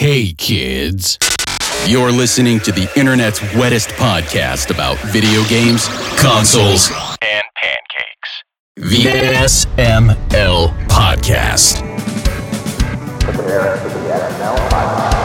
Hey kids, you're listening to the internet's wettest podcast about video games, consoles, and pancakes. The SML Podcast. Prepare for the SML Podcast.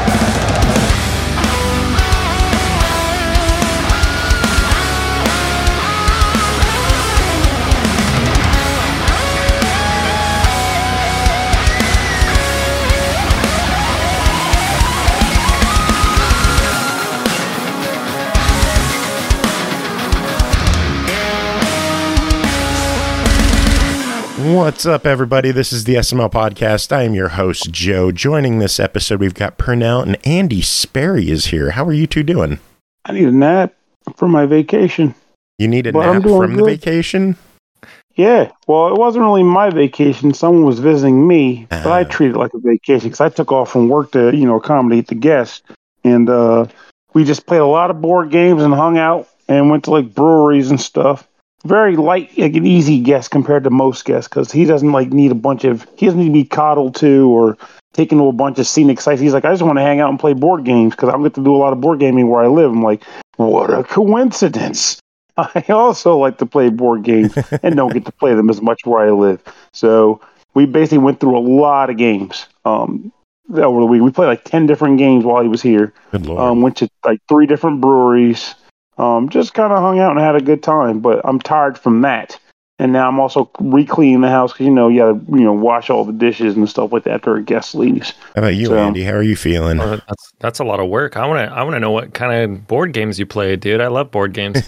What's up, everybody? This is the SML Podcast. I am your host, Joe. Joining this episode, we've got Pernell and Andy Sperry is here. How are you two doing? I need a nap from my vacation. You need a nap from the vacation? Yeah. Well, it wasn't really my vacation. Someone was visiting me, but I treated it like a vacation because I took off from work to, accommodate the guests. And we just played a lot of board games and hung out and went to like breweries and stuff. Very light, like an easy guest compared to most guests, because he doesn't need he doesn't need to be coddled to or taken to a bunch of scenic sites. He's like, I just want to hang out and play board games because I get to do a lot of board gaming where I live. I'm like, what a coincidence. I also like to play board games and don't get to play them as much where I live. So we basically went through a lot of games over the week. We played like 10 different games while he was here. Good Lord. Went to like 3 different breweries. Just kind of hung out and had a good time, but I'm tired from that. And now I'm also re-cleaning the house because, you got to, wash all the dishes and stuff like that after a guest leaves. How about you, Andy? How are you feeling? That's a lot of work. I want to know what kind of board games you play, dude. I love board games.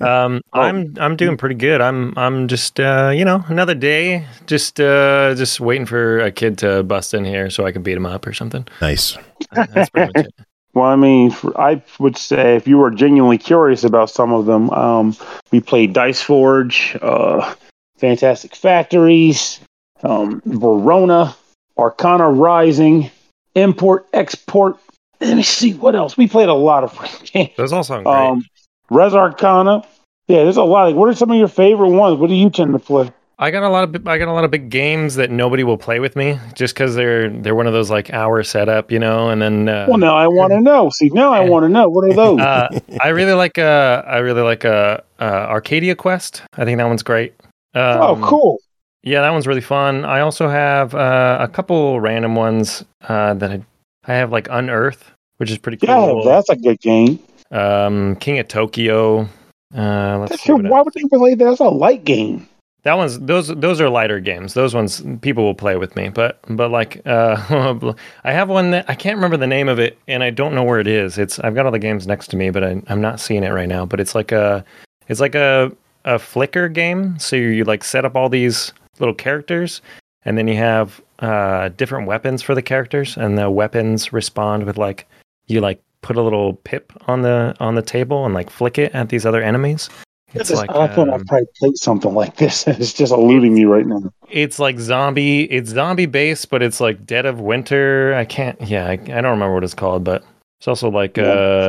I'm doing pretty good. I'm just another day, just waiting for a kid to bust in here so I can beat him up or something. Nice. That's pretty much it. Well, I mean, I would say if you were genuinely curious about some of them, we played Dice Forge, Fantastic Factories, Verona, Arcana Rising, Import, Export. Let me see, what else? We played a lot of games. Those all sound great. Res Arcana. Yeah, there's a lot. What are some of your favorite ones? What do you tend to play? I got a lot of big games that nobody will play with me just because they're one of those like hour setup, and then. Well, now I want to know. See, now I want to know. What are those? I really like Arcadia Quest. I think that one's great. Cool. Yeah, that one's really fun. I also have a couple random ones that I have, like Unearth, which is pretty cool. Yeah, that's a good game. King of Tokyo. Why would they play that? That's a light game. Those are lighter games. Those ones people will play with me, but like I have one that I can't remember the name of it, and I don't know where it is. I've got all the games next to me, but I'm not seeing it right now. But it's like a flicker game. So you like set up all these little characters, and then you have different weapons for the characters, and the weapons respond with like you like put a little pip on the table and like flick it at these other enemies. It's like I thought I'd probably play something like this. It's just eluding me right now. It's like zombie. It's zombie based, but it's like Dead of Winter. I don't remember what it's called, but it's also like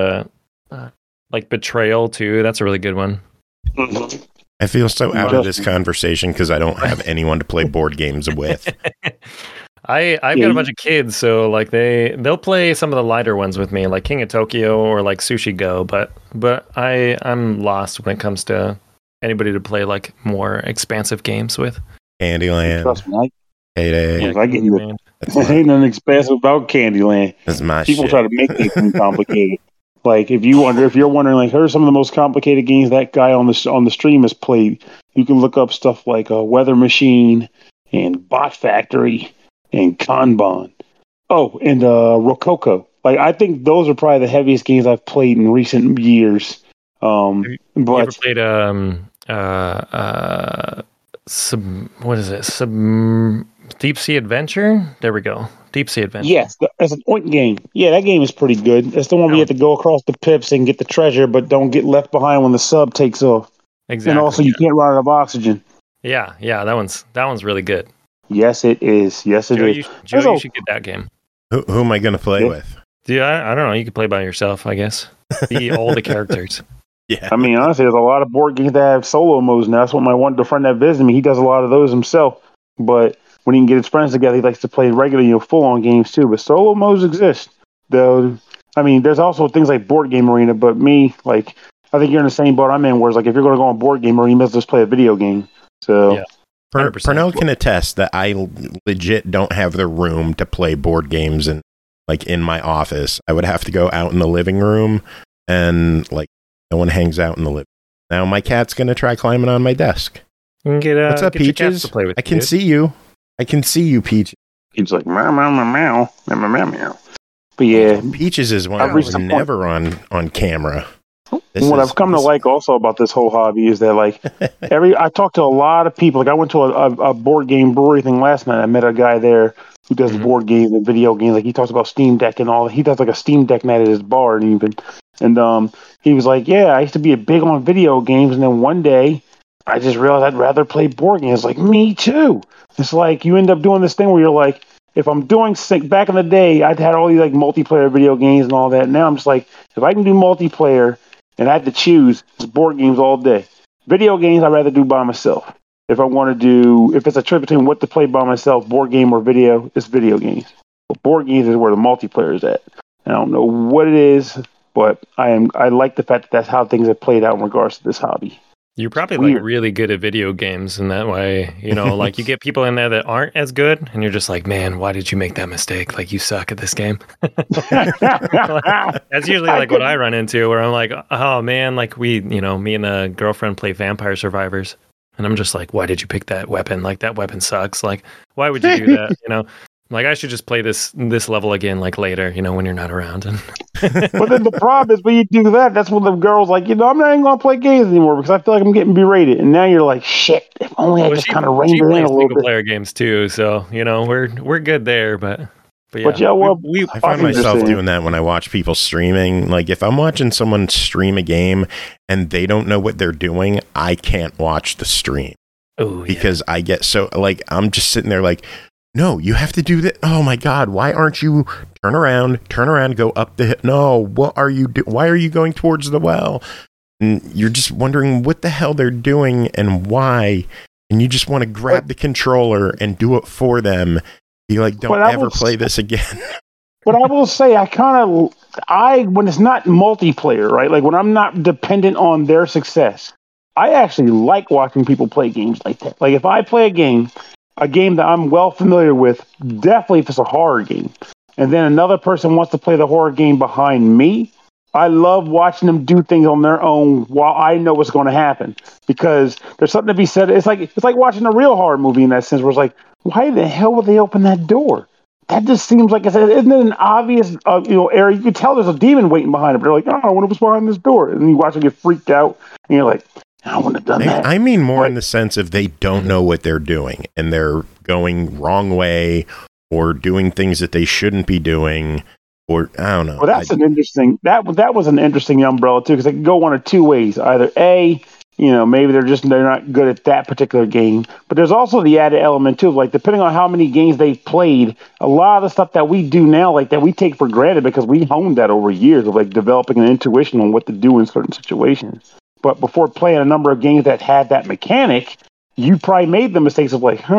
like Betrayal too. That's a really good one. Mm-hmm. I feel so out of this conversation because I don't have anyone to play board games with. I've got a bunch of kids, so like they'll play some of the lighter ones with me, like King of Tokyo or like Sushi Go, but I'm lost when it comes to anybody to play like more expansive games with. Candyland. Trust me, Heyday. I get you. Ain't nothing expensive about Candyland. That's my People shit. try to make things complicated. Like if you're wondering, like, here's some of the most complicated games that guy on the stream has played. You can look up stuff like Weather Machine and Bot Factory and Kanban. Oh, and Rococo. Like I think those are probably the heaviest games I've played in recent years. You ever played Deep Sea Adventure? There we go. Deep Sea Adventure. Yes, that's an oink game. Yeah, that game is pretty good. That's the one where you have to go across the pips and get the treasure, but don't get left behind when the sub takes off. Exactly. And also, you can't run out of oxygen. Yeah, that one's really good. Yes, it is. Yes, it is. Joe, you should get that game. Who am I going to play with? Dude, I don't know. You could play by yourself, I guess. Be all the characters. Yeah. I mean, honestly, there's a lot of board games that have solo modes now. That's what my friend that visited me, he does a lot of those himself. But when he can get his friends together, he likes to play regular, full-on games too. But solo modes exist, though. I mean, there's also things like Board Game Arena, but me, like, I think you're in the same boat I'm in, where it's like, if you're going to go on Board Game Arena, you must just play a video game. So, yeah. Pernell can attest that I legit don't have the room to play board games in my office. I would have to go out in the living room, and like no one hangs out in the living room. Now my cat's gonna try climbing on my desk. You can What's up, Peaches? To play with I can see you. I can see you, Peaches. He's like, meow, meow, meow, meow, meow, meow, meow. But yeah, Peaches is one who's never on camera. What I've come to like also about this whole hobby is that, like, I talked to a lot of people. Like, I went to a board game brewery thing last night. I met a guy there who does board games and video games. Like, he talks about Steam Deck and all. He does like a Steam Deck night at his bar, and he was like, yeah, I used to be big on video games, and then one day I just realized I'd rather play board games. Like, me too. It's like you end up doing this thing where you're like, if I'm doing back in the day, I'd had all these like multiplayer video games and all that. Now I'm just like, if I can do multiplayer and I had to choose, it's board games all day. Video games I'd rather do by myself. If it's a choice between what to play by myself, board game or video, it's video games. But board games is where the multiplayer is at. I don't know what it is, but I like the fact that that's how things have played out in regards to this hobby. You're probably like really good at video games in that way, like you get people in there that aren't as good, and you're just like, man, why did you make that mistake? Like, you suck at this game. That's usually like what I run into, where I'm like, oh man, like me and a girlfriend play Vampire Survivors, and I'm just like, why did you pick that weapon? Like, that weapon sucks. Like, why would you do that? Like, I should just play this level again, like later, when you're not around. But then the problem is when you do that, that's when the girl's like, I'm not even going to play games anymore because I feel like I'm getting berated. And now you're like, shit, if only I just kind of reined it in a little bit. Single player games too, so we're good there. But yeah, I find myself doing that when I watch people streaming. Like, if I'm watching someone stream a game and they don't know what they're doing, I can't watch the stream. Oh, yeah. Because I get so like I'm just sitting there like, no, you have to do that. Oh my God, why aren't you turn around, go up the hill? No, what are you doing? Why are you going towards the well? And you're just wondering what the hell they're doing and why. And you just want to grab the controller and do it for them. Be like, don't ever play this again. But I will say, when it's not multiplayer, right? Like when I'm not dependent on their success, I actually like watching people play games like that. Like if I play a game that I'm well familiar with, definitely if it's a horror game, and then another person wants to play the horror game behind me, I love watching them do things on their own while I know what's going to happen, because there's something to be said. It's like watching a real horror movie in that sense, where it's like, why the hell would they open that door? That just seems like isn't it an obvious area? You can tell there's a demon waiting behind it, but they're like, oh, I wonder what's behind this door, and then you watch them get freaked out, and you're like, I wouldn't have done that. I mean more in the sense of they don't know what they're doing and they're going wrong way or doing things that they shouldn't be doing, or I don't know. Well, that's that was an interesting umbrella too, because it can go one of two ways. Either A, maybe they're not good at that particular game, but there's also the added element too, like depending on how many games they've played, a lot of the stuff that we do now, like that we take for granted because we honed that over years of like developing an intuition on what to do in certain situations. But before playing a number of games that had that mechanic, you probably made the mistakes of like,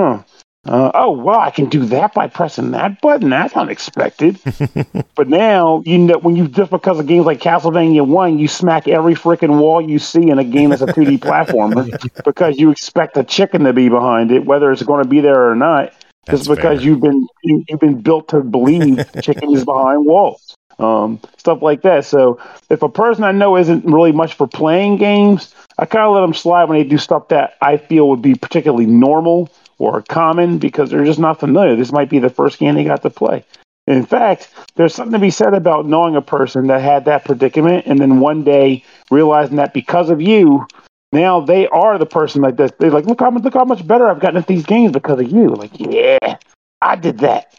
I can do that by pressing that button. That's unexpected. But now, just because of games like Castlevania 1, you smack every freaking wall you see in a game that's a 2D platformer because you expect a chicken to be behind it, whether it's going to be there or not. Just because you've been built to believe chicken is behind walls. Stuff like that. So if a person I know isn't really much for playing games, I kind of let them slide when they do stuff that I feel would be particularly normal or common because they're just not familiar. This might be the first game they got to play. In fact, there's something to be said about knowing a person that had that predicament and then one day realizing that because of you, now they are the person like this. They're like, look how much better I've gotten at these games because of you. Like, yeah, I did that.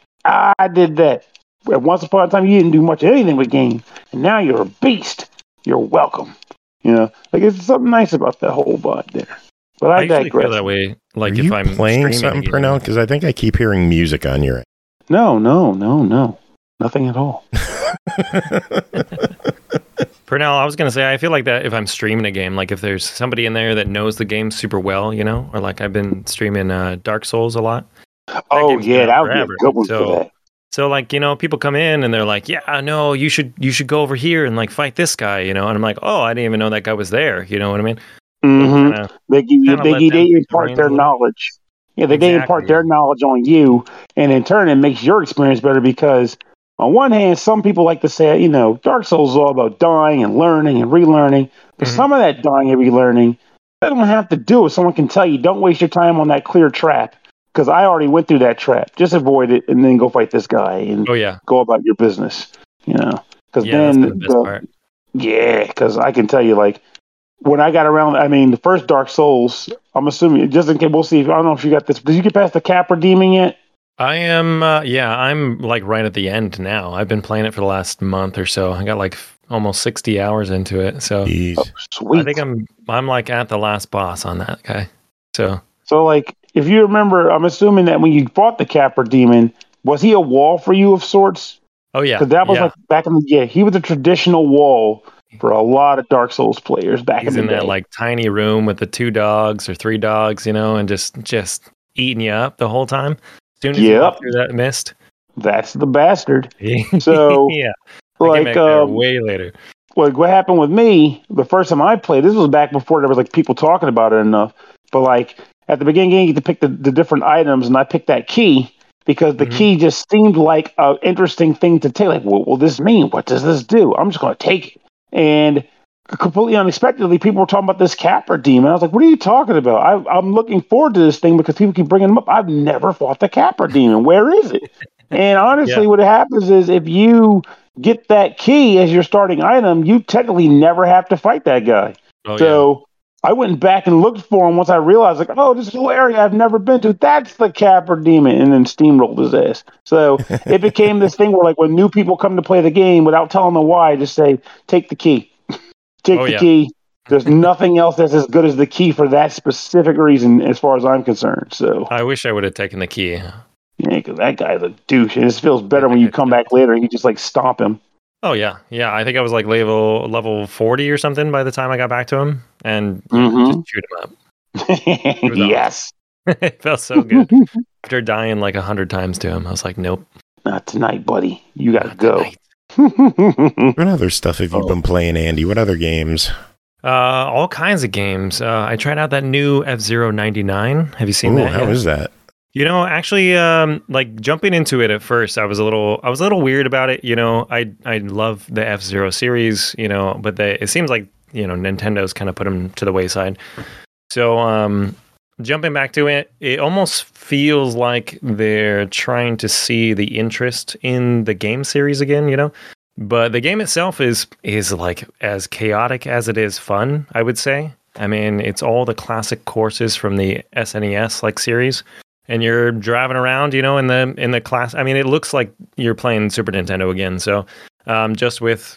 Once upon a time, you didn't do much of anything with games, and now you're a beast. You're welcome. Like it's something nice about that whole vibe there. But I digress. Feel that way. Like Are if you I'm playing something, Pernell, because I think I keep hearing music on your end. No, nothing at all. Pernell, I was gonna say I feel like that if I'm streaming a game, like if there's somebody in there that knows the game super well, or like I've been streaming Dark Souls a lot. Oh game's been yeah, out that would be a forever. good one for So that. so like, people come in and they're like, yeah, no, you should go over here and like fight this guy, and I'm like, oh, I didn't even know that guy was there. You know what I mean? So Hmm. kind of They let them pick the impart reins their a little. knowledge. Yeah, they impart Exactly. their knowledge on you, and in turn, it makes your experience better because, on one hand, some people like to say, Dark Souls is all about dying and learning and relearning. But Hmm. some of that dying and relearning, they don't have to do it. Someone can tell you, don't waste your time on that clear trap because I already went through that trap. Just avoid it and then go fight this guy and Oh yeah, go about your business. Because yeah, that's been the then best part. because I can tell you, like, when I got around, I mean, the first Dark Souls, I'm assuming, just in case, we'll see. I don't know if you got this. Did you get past the Capra Demon yet? I am, yeah, I'm like right at the end now. I've been playing it for the last month or so. I got like almost 60 hours into it. So Jeez. Sweet. I think I'm like at the last boss on that guy. So So, like, if you remember, I'm assuming that when you fought the Capra Demon, was he a wall for you of sorts? oh yeah, Because that was yeah. like back in the day, he was a traditional wall for a lot of Dark Souls players back He's in in the that day. like tiny room with the 2 dogs or 3 dogs, and just eating you up the whole time. As soon as you walk Yep, through that mist. that's the bastard. So, Yeah. I came like, back there way later. what happened with me the first time I played, this was back before there was like people talking about it enough. But like at the beginning, you get to pick the different items, and I picked that key because the Mhm. key just seemed like an interesting thing to take. Like, what will this mean? What does this do? I'm just going to take it. And completely unexpectedly, people were talking about this Capra Demon. I was like, what are you talking about? I'm looking forward to this thing because people keep bringing them up. I've never fought the Capra Demon. Where is it? And Yeah. honestly, what happens is if you get that key as your starting item, you technically never have to fight that guy. Oh yeah. So I went back and looked for him once I realized, like, oh, this whole area I've never been to. That's the Capra Demon, and then steamrolled his ass. So it became this thing where, like, when new people come to play the game, without telling them why, just say, take the key. Take Oh the yeah. key. There's nothing else that's as good as the key for that specific reason, as far as I'm concerned. So, I wish I would have taken the key. yeah, because that guy's a douche. And it just feels Yeah, better that when you guy's come nuts. back later and you just, like, stomp him. Oh yeah. Yeah, I think I was like level 40 or something by the time I got back to him, and yeah, just Mhm. chewed him up. was awesome. Yes. It felt so good. After dying like 100 times to him, I was like, nope. Not tonight, buddy. You got to Not go. tonight. What other stuff have you been playing, Andy? What other games? All kinds of games. I tried out that new F-Zero 99. Have you seen Ooh, that how yet? is that? Actually, like jumping into it at first, I was a little weird about it. I love the F-Zero series, but it seems like, Nintendo's kind of put them to the wayside. So, jumping back to it, it almost feels like they're trying to see the interest in the game series again, But the game itself is like as chaotic as it is fun, I would say. I mean, it's all the classic courses from the SNES like series. And you're driving around, in the class. I mean, it looks like you're playing Super Nintendo again. So, just with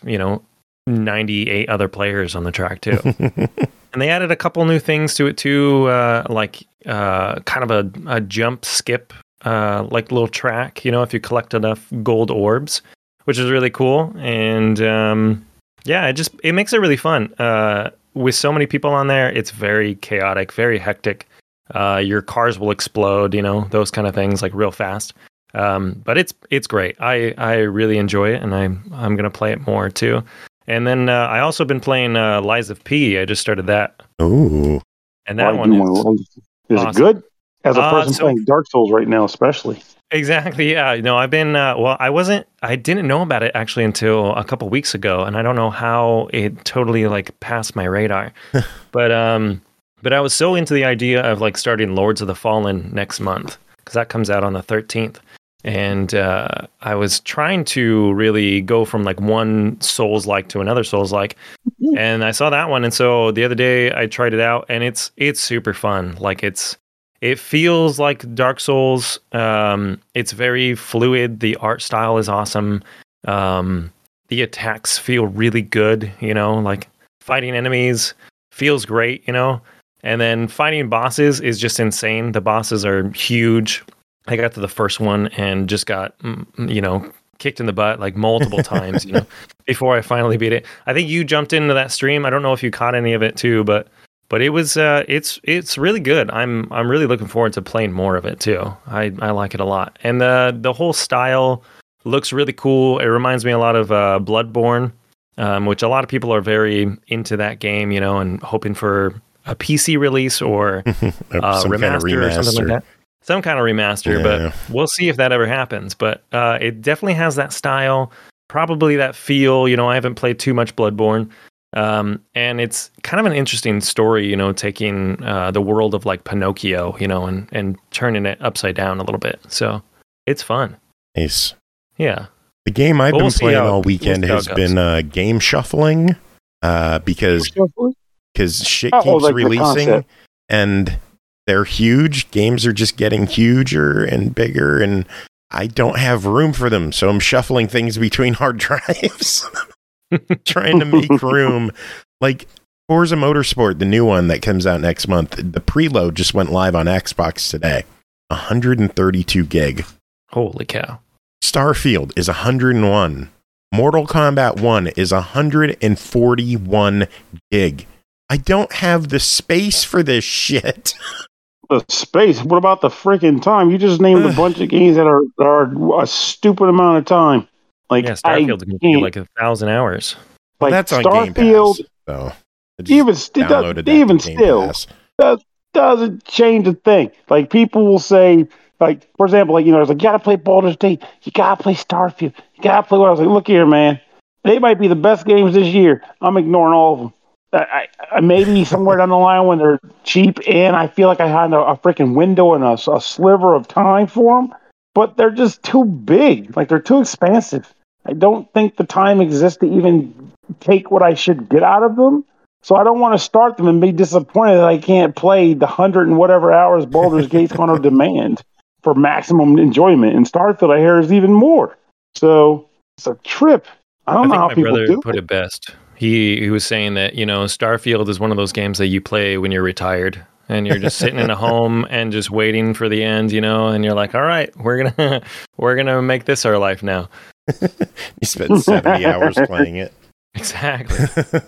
98 other players on the track too. And they added a couple new things to it too, like kind of a jump skip, like little track. If you collect enough gold orbs, which is really cool. And yeah, it makes it really fun. With so many people on there, it's very chaotic, very hectic. Your cars will explode, those kind of things, like real fast. But it's great. I really enjoy it, and I'm gonna play it more too. And then I also been playing Lies of P. I just started that, Ooh. and that one is awesome. it good? As a person so- playing Dark Souls right now, especially. exactly. Yeah. I've been I didn't know about it actually until a couple weeks ago, and I don't know how it totally like passed my radar. But I was so into the idea of like starting Lords of the Fallen next month, because that comes out on the 13th. And I was trying to really go from like one Souls-like to another Souls-like. And I saw that one. And so the other day I tried it out, and it's super fun. Like it feels like Dark Souls. It's very fluid. The art style is awesome. The attacks feel really good, like fighting enemies feels great, And then fighting bosses is just insane. The bosses are huge. I got to the first one and just got, kicked in the butt like multiple times, before I finally beat it. I think you jumped into that stream. I don't know if you caught any of it too, but But it was it's really good. I'm really looking forward to playing more of it too. I like it a lot, and the whole style looks really cool. It reminds me a lot of Bloodborne, which a lot of people are very into that game, you know, and hoping for a PC release or remaster or something like that. Some kind of remaster, but we'll see if that ever happens. But it definitely has that style, probably that feel. You know, I haven't played too much Bloodborne. And it's kind of an interesting story, you know, taking the world of like Pinocchio, you know, and turning it upside down a little bit. So it's fun. Nice. Yeah. The game I've been playing all weekend has been game shuffling because shit keeps releasing and they're huge. Games are just getting huger and bigger, and I don't have room for them. So I'm shuffling things between hard drives. Trying to make room. Like Forza Motorsport, the new one that comes out next month, the preload just went live on Xbox today. 132 gig. Holy cow. Starfield is 101. Mortal Kombat 1 is 141 gig. I don't have the space for this shit. The space? What about the freaking time? You just named a bunch of games that are a stupid amount of time. Like, yeah, Starfield can be like 1,000 hours. Well, like that's on Starfield, Game Pass. So even still, that doesn't change a thing. Like, people will say, like, for example, like, you know, it's like, you gotta play Baldur's Gate, you gotta play Starfield, you gotta play what I was like, look here, man. They might be the best games this year. I'm ignoring all of them. I maybe somewhere down the line when they're cheap and I feel like I had a freaking window and a sliver of time for them, but they're just too big. Like, they're too expansive. I don't think the time exists to even take what I should get out of them. So I don't want to start them and be disappointed that I can't play the 100 and whatever hours Baldur's Gate's going to demand for maximum enjoyment. And Starfield, I hear, is even more. So it's a trip. I don't know how people do it. My brother put it best. He was saying that, you know, Starfield is one of those games that you play when you're retired. And you're just sitting in a home and just waiting for the end, you know, and you're like, all right, we're gonna make this our life now. You spent 70 hours playing it. Exactly.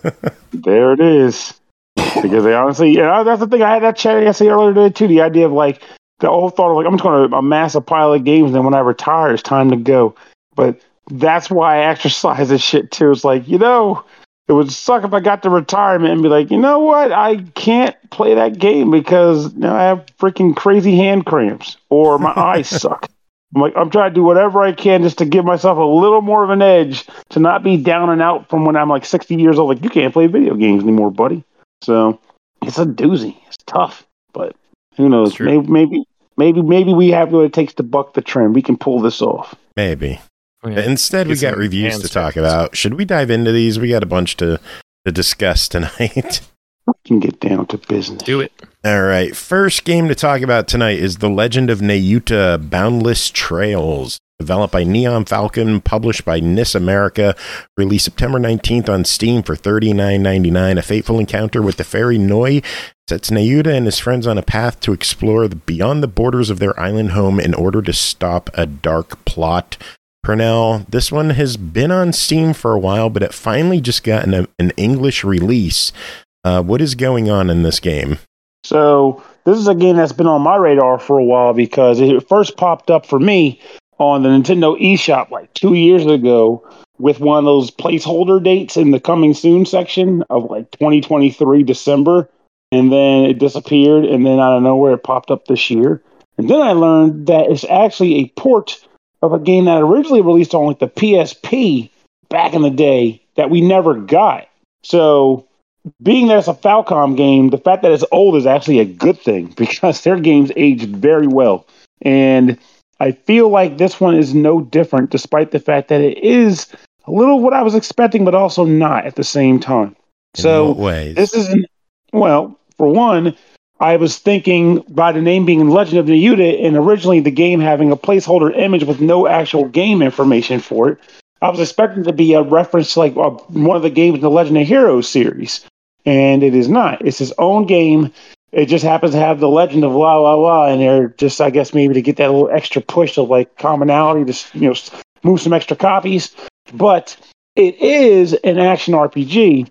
There it is. Because they honestly, that's the thing. I had that chat yesterday earlier today too. The idea of like the old thought of like, I'm just going to amass a pile of games, and then when I retire, it's time to go. But that's why I exercise this shit too. It's like, you know, it would suck if I got to retirement and be like, you know what? I can't play that game because I have freaking crazy hand cramps or my eyes suck. I'm trying to do whatever I can just to give myself a little more of an edge to not be down and out from when I'm like 60 years old. Like, you can't play video games anymore, buddy. So it's a doozy. It's tough, but who knows? Maybe we have what it takes to buck the trend. We can pull this off. Maybe. Yeah. Instead, we got reviews to talk about. Should we dive into these? We got a bunch to discuss tonight. We can get down to business. Do it. All right. First game to talk about tonight is The Legend of Nayuta Boundless Trails. Developed by Neon Falcon, published by NIS America, released September 19th on Steam for $39.99. A fateful encounter with the fairy Noi sets Nayuta and his friends on a path to explore beyond the borders of their island home in order to stop a dark plot. Pernell, this one has been on Steam for a while, but it finally just got an English release. What is going on in this game? So this is a game that's been on my radar for a while because it first popped up for me on the Nintendo eShop like 2 years ago with one of those placeholder dates in the coming soon section of like 2023 December. And then it disappeared. And then out of nowhere, it popped up this year. And then I learned that it's actually a port of a game that originally released on like the PSP back in the day that we never got. So being that it's a Falcom game, the fact that it's old is actually a good thing because their games aged very well. And I feel like this one is no different, despite the fact that it is a little what I was expecting, but also not at the same time. In what ways? This isn't, well, for one, I was thinking by the name being Legend of Nayuta and originally the game having a placeholder image with no actual game information for it, I was expecting it to be a reference to like one of the games in the Legend of Heroes series. And it is not. It's his own game. It just happens to have the legend of la la la in there, just I guess maybe to get that little extra push of like commonality to move some extra copies. But it is an action RPG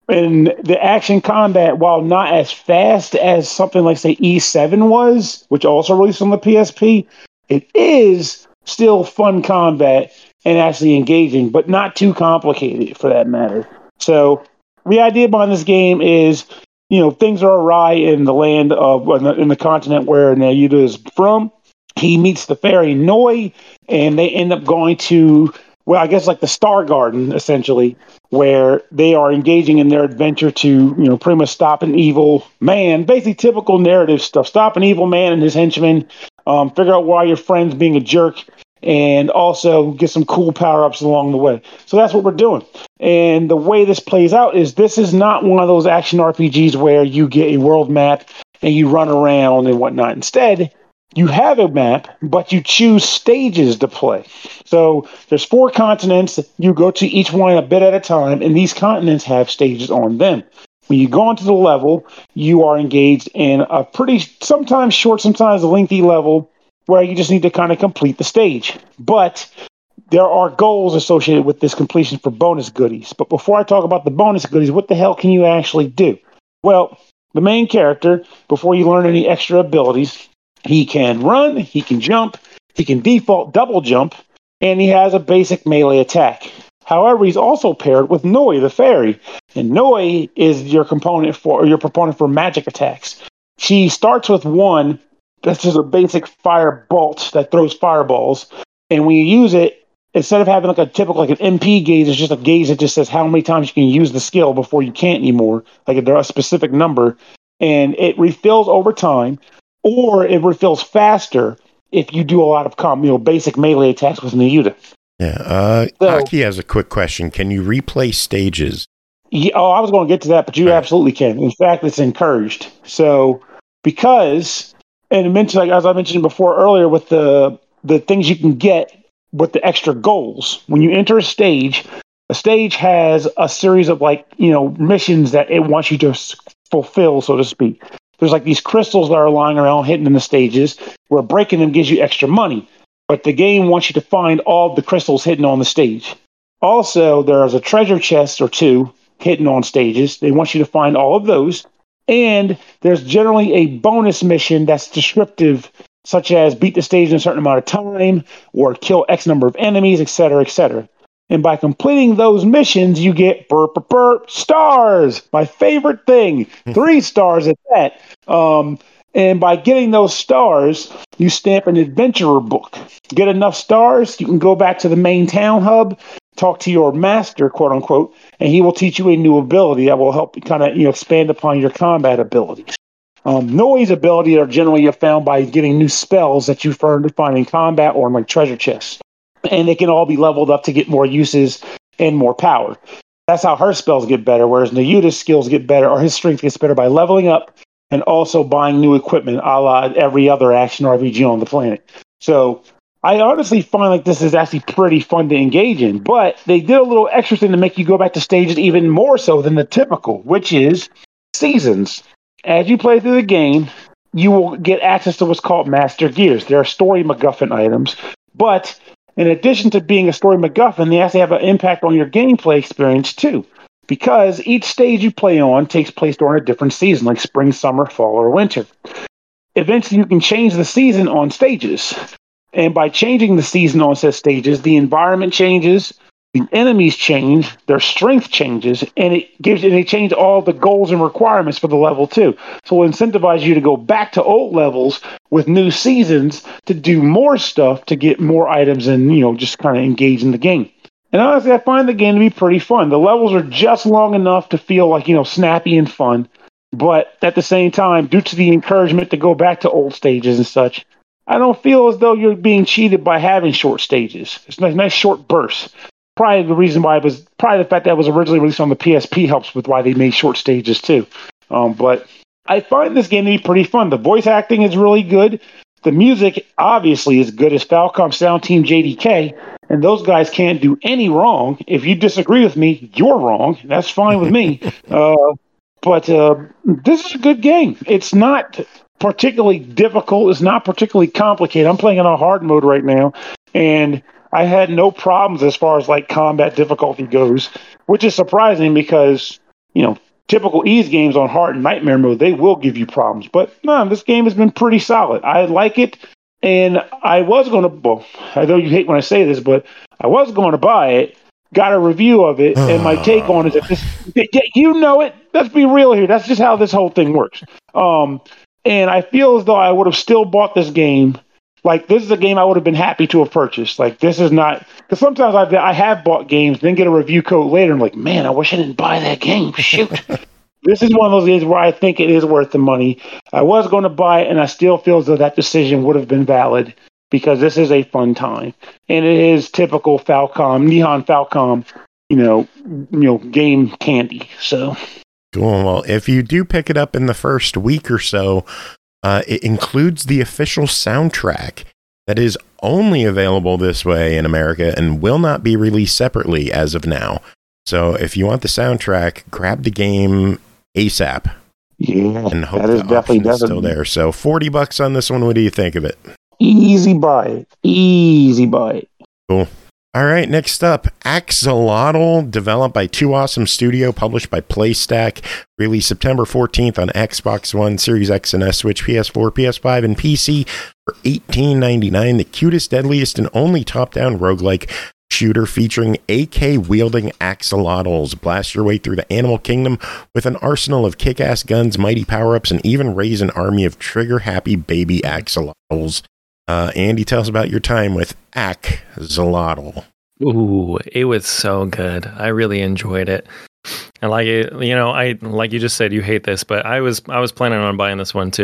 And the action combat, while not as fast as something like, say, E7 was, which also released on the PSP, it is still fun combat and actually engaging, but not too complicated for that matter. So the idea behind this game is, things are awry in the land of, in the continent where Naruto is from. He meets the fairy Noi, and they end up going to, well, I guess like the Star Garden, essentially, where they are engaging in their adventure to, pretty much stop an evil man. Basically, typical narrative stuff. Stop an evil man and his henchmen, figure out why your friend's being a jerk, and also get some cool power-ups along the way. So that's what we're doing. And the way this plays out is this is not one of those action RPGs where you get a world map and you run around and whatnot. Instead, you have a map, but you choose stages to play. So there's 4 continents. You go to each one a bit at a time, and these continents have stages on them. When you go into the level, you are engaged in a pretty, sometimes short, sometimes lengthy level where you just need to kind of complete the stage. But there are goals associated with this completion for bonus goodies. But before I talk about the bonus goodies, what the hell can you actually do? Well, the main character, before you learn any extra abilities, he can run, he can jump, he can default double jump, and he has a basic melee attack. However, he's also paired with Noi, the fairy. And Noi is your proponent for magic attacks. She starts with 1. That's just a basic fire bolt that throws fireballs. And when you use it, instead of having like a typical, like an MP gauge, it's just a gauge that just says how many times you can use the skill before you can't anymore. Like there's a specific number. And it refills over time, or it refills faster if you do a lot of basic melee attacks with Nayuta. Yeah. Aki has a quick question. Can you replay stages? Yeah, I was going to get to that, but you absolutely can. In fact, it's encouraged. So because... And as I mentioned before earlier, with the things you can get with the extra goals, when you enter a stage has a series of missions that it wants you to fulfill, so to speak. There's like these crystals that are lying around hidden in the stages, where breaking them gives you extra money. But the game wants you to find all the crystals hidden on the stage. Also, there's a treasure chest or 2 hidden on stages. They want you to find all of those. And there's generally a bonus mission that's descriptive, such as beat the stage in a certain amount of time or kill X number of enemies, etc., etc. And by completing those missions, you get stars, my favorite thing, 3 stars at that. And by getting those stars, you stamp an adventurer book. Get enough stars, you can go back to the main town hub, talk to your master, quote unquote, and he will teach you a new ability that will help kind of expand upon your combat abilities. Noi's abilities are generally found by getting new spells that you find in combat or in like treasure chests, and they can all be leveled up to get more uses and more power. That's how her spells get better, whereas Nayuta's skills get better, or his strength gets better by leveling up and also buying new equipment, a la every other action RPG on the planet. So I honestly find like this is actually pretty fun to engage in, but they did a little extra thing to make you go back to stages even more so than the typical, which is seasons. As you play through the game, you will get access to what's called Master Gears. They are story MacGuffin items, but in addition to being a story MacGuffin, they actually have an impact on your gameplay experience too, because each stage you play on takes place during a different season, like spring, summer, fall, or winter. Eventually, you can change the season on stages. And by changing the season on said stages, the environment changes, the enemies change, their strength changes, and they change all the goals and requirements for the level too. So it'll incentivize you to go back to old levels with new seasons to do more stuff to get more items and just kind of engage in the game. And honestly, I find the game to be pretty fun. The levels are just long enough to feel like snappy and fun, but at the same time, due to the encouragement to go back to old stages and such, I don't feel as though you're being cheated by having short stages. It's nice short bursts. Probably the reason why the fact that it was originally released on the PSP helps with why they made short stages too. But I find this game to be pretty fun. The voice acting is really good. The music obviously is good as Falcom Sound Team JDK, and those guys can't do any wrong. If you disagree with me, you're wrong. That's fine with me. But this is a good game. It's not particularly difficult. It's not particularly complicated. I'm playing it on hard mode right now, and I had no problems as far as like combat difficulty goes, which is surprising because typical ease games on hard and nightmare mode, they will give you problems. But no, this game has been pretty solid. I like it. And I was going to, well, I know you hate when I say this, but I was going to buy it, got a review of it, and my take on it is that you know it. Let's be real here. That's just how this whole thing works. And I feel as though I would have still bought this game. Like, this is a game I would have been happy to have purchased. Like, this is not, because sometimes I have bought games, then get a review code later, and I'm like, man, I wish I didn't buy that game. Shoot. This is one of those games where I think it is worth the money. I was going to buy it, and I still feel as though that decision would have been valid because this is a fun time. And it is typical Falcom, Nihon Falcom, game candy. So cool. Well, if you do pick it up in the first week or so, it includes the official soundtrack that is only available this way in America and will not be released separately as of now. So if you want the soundtrack, grab the game ASAP. Yeah, and hope that is definitely still there. So $40 on this one. What do you think of it? Easy buy it. Cool. All right, next up, Axolotl, developed by Two Awesome Studio, published by PlayStack, released September 14th on Xbox One, Series X and S, Switch, PS4, PS5, and PC for $18.99. The cutest, deadliest, and only top-down roguelike shooter featuring AK-wielding axolotls. Blast your way through the animal kingdom with an arsenal of kick-ass guns, mighty power-ups, and even raise an army of trigger-happy baby axolotls. Andy, tell us about your time with Axolotl. Ooh, it was so good. I really enjoyed it. And like it, like you just said, you hate this, but I was planning on buying this one too.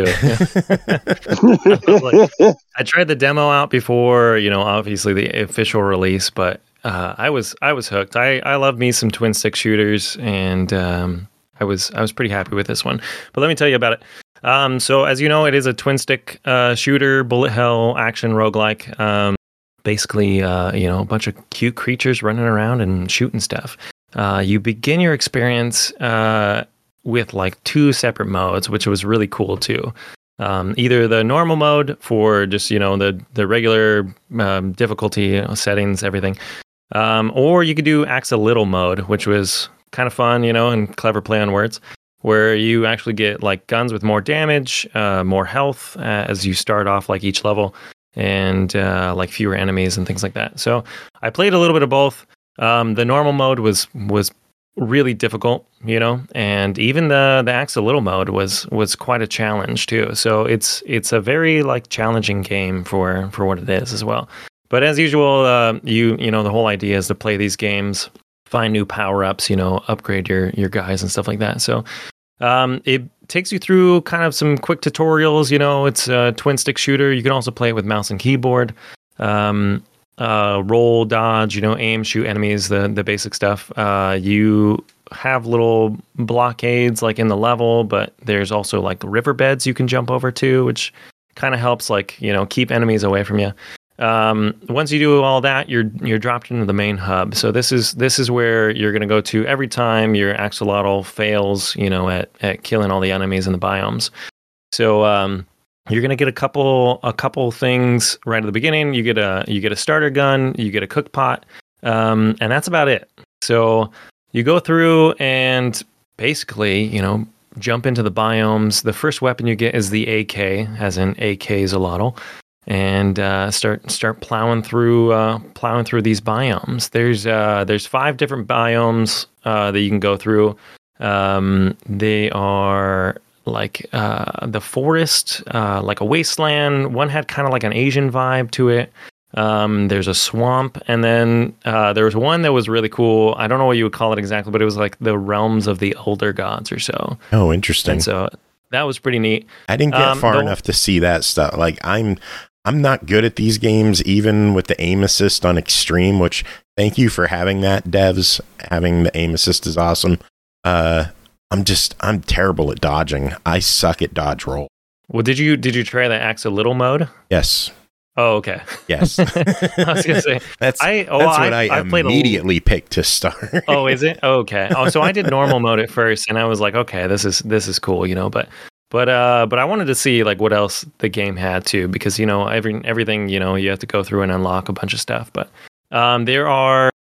I tried the demo out before, obviously the official release, but I was hooked. I love me some twin stick shooters, and I was pretty happy with this one. But let me tell you about it. So as you know, it is a twin stick shooter, bullet hell action roguelike. Basically, a bunch of cute creatures running around and shooting stuff. You begin your experience with like 2 separate modes, which was really cool too. Either the normal mode for just the regular difficulty settings, everything, or you could do Axolotl mode, which was kind of fun, and clever play on words, where you actually get like guns with more damage, more health as you start off like each level, and like fewer enemies and things like that. So I played a little bit of both. The normal mode was really difficult, and even the Axolotl mode was quite a challenge too. So it's a very like challenging game for what it is as well. But as usual, the whole idea is to play these games, find new power-ups, upgrade your guys and stuff like that. So it takes you through kind of some quick tutorials. It's a twin stick shooter. You can also play it with mouse and keyboard. Roll, dodge, aim, shoot enemies, the basic stuff. You have little blockades like in the level, but there's also like riverbeds you can jump over to, which kind of helps like, keep enemies away from you. Once you do all that, you're dropped into the main hub. So this is where you're going to go to every time your axolotl fails, at killing all the enemies in the biomes. So, you're going to get a couple things right at the beginning. You get a starter gun, you get a cook pot, and that's about it. So you go through and basically, jump into the biomes. The first weapon you get is the AK, as in AK-Zolotl, and start plowing through these biomes. There's 5 different biomes that you can go through. They are like the forest, like a wasteland. One had kind of like an Asian vibe to it. There's a swamp, and then there was one that was really cool. I don't know what you would call it exactly, but it was like the realms of the elder gods or so. Oh, interesting. And so that was pretty neat. I didn't get far enough to see that stuff. Like I'm not good at these games, even with the aim assist on extreme, which thank you for having that, devs. Having the aim assist is awesome. I'm terrible at dodging. I suck at dodge roll. Well, did you try the Axolotl mode? Yes. Oh, okay. Yes. I was gonna say that's what I immediately picked to start. Oh, is it? Oh, okay. Oh, so I did normal mode at first, and I was like, okay, this is cool, But I wanted to see like what else the game had too, because everything you have to go through and unlock a bunch of stuff. But there are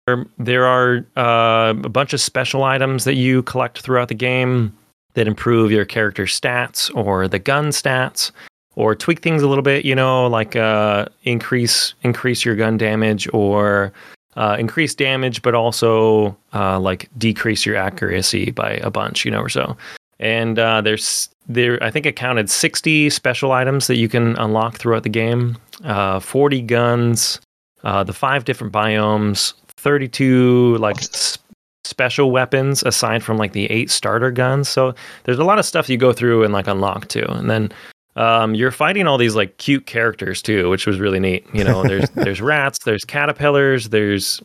there are a bunch of special items that you collect throughout the game that improve your character stats or the gun stats, or tweak things a little bit, like increase your gun damage, or increase damage, but also like decrease your accuracy by a bunch, or so. And I think it counted 60 special items that you can unlock throughout the game, 40 guns, the 5 different biomes, 32 like special weapons aside from like the 8 starter guns. So there's a lot of stuff you go through and like unlock too. And then you're fighting all these like cute characters too, which was really neat. There's rats, there's caterpillars, there's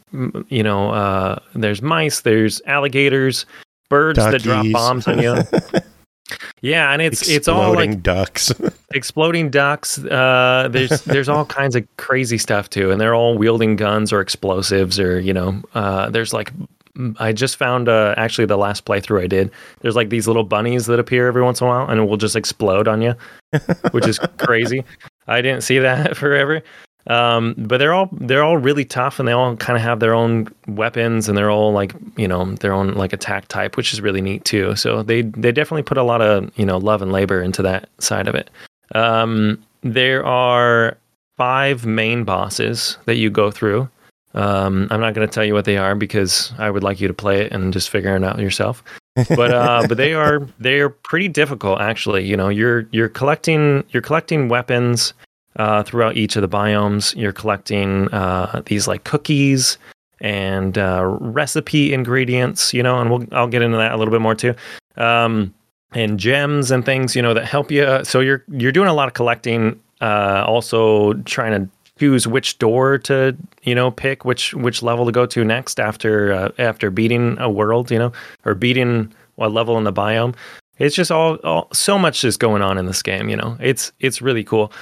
there's mice, alligators, birds Duckies. that drop bombs on you. Yeah, and it's all like ducks. Exploding ducks. There's all kinds of crazy stuff too, and they're all wielding guns or explosives, or there's like, I just found actually the last playthrough I did. There's like these little bunnies that appear every once in a while, and it will just explode on you, which is crazy. I didn't see that forever. But they're all really tough, and they all kind of have their own weapons, and they're all like, their own like attack type, which is really neat too. So they definitely put a lot of, love and labor into that side of it. There are 5 main bosses that you go through. I'm not going to tell you what they are because I would like you to play it and just figure it out yourself. But they are pretty difficult actually. You're collecting weapons throughout each of the biomes. You're collecting these like cookies and recipe ingredients, and I'll get into that a little bit more too. And gems and things, that help you. So you're doing a lot of collecting, also trying to choose which door to, pick, which level to go to next after beating a world, or beating a level in the biome. It's just all so much is going on in this game, It's really cool.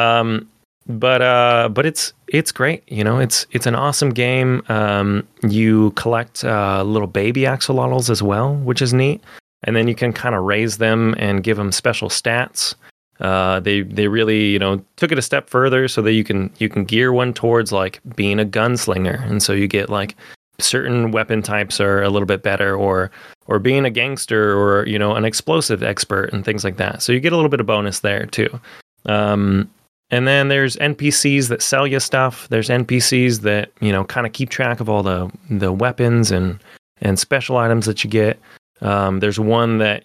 But it's great, it's an awesome game. You collect little baby axolotls as well, which is neat, and then you can kind of raise them and give them special stats. They really took it a step further so that you can gear one towards like being a gunslinger, and so you get like certain weapon types are a little bit better, or being a gangster, or an explosive expert and things like that. So you get a little bit of bonus there too. And then there's NPCs that sell you stuff. There's NPCs that, kind of keep track of all the weapons and special items that you get. There's one that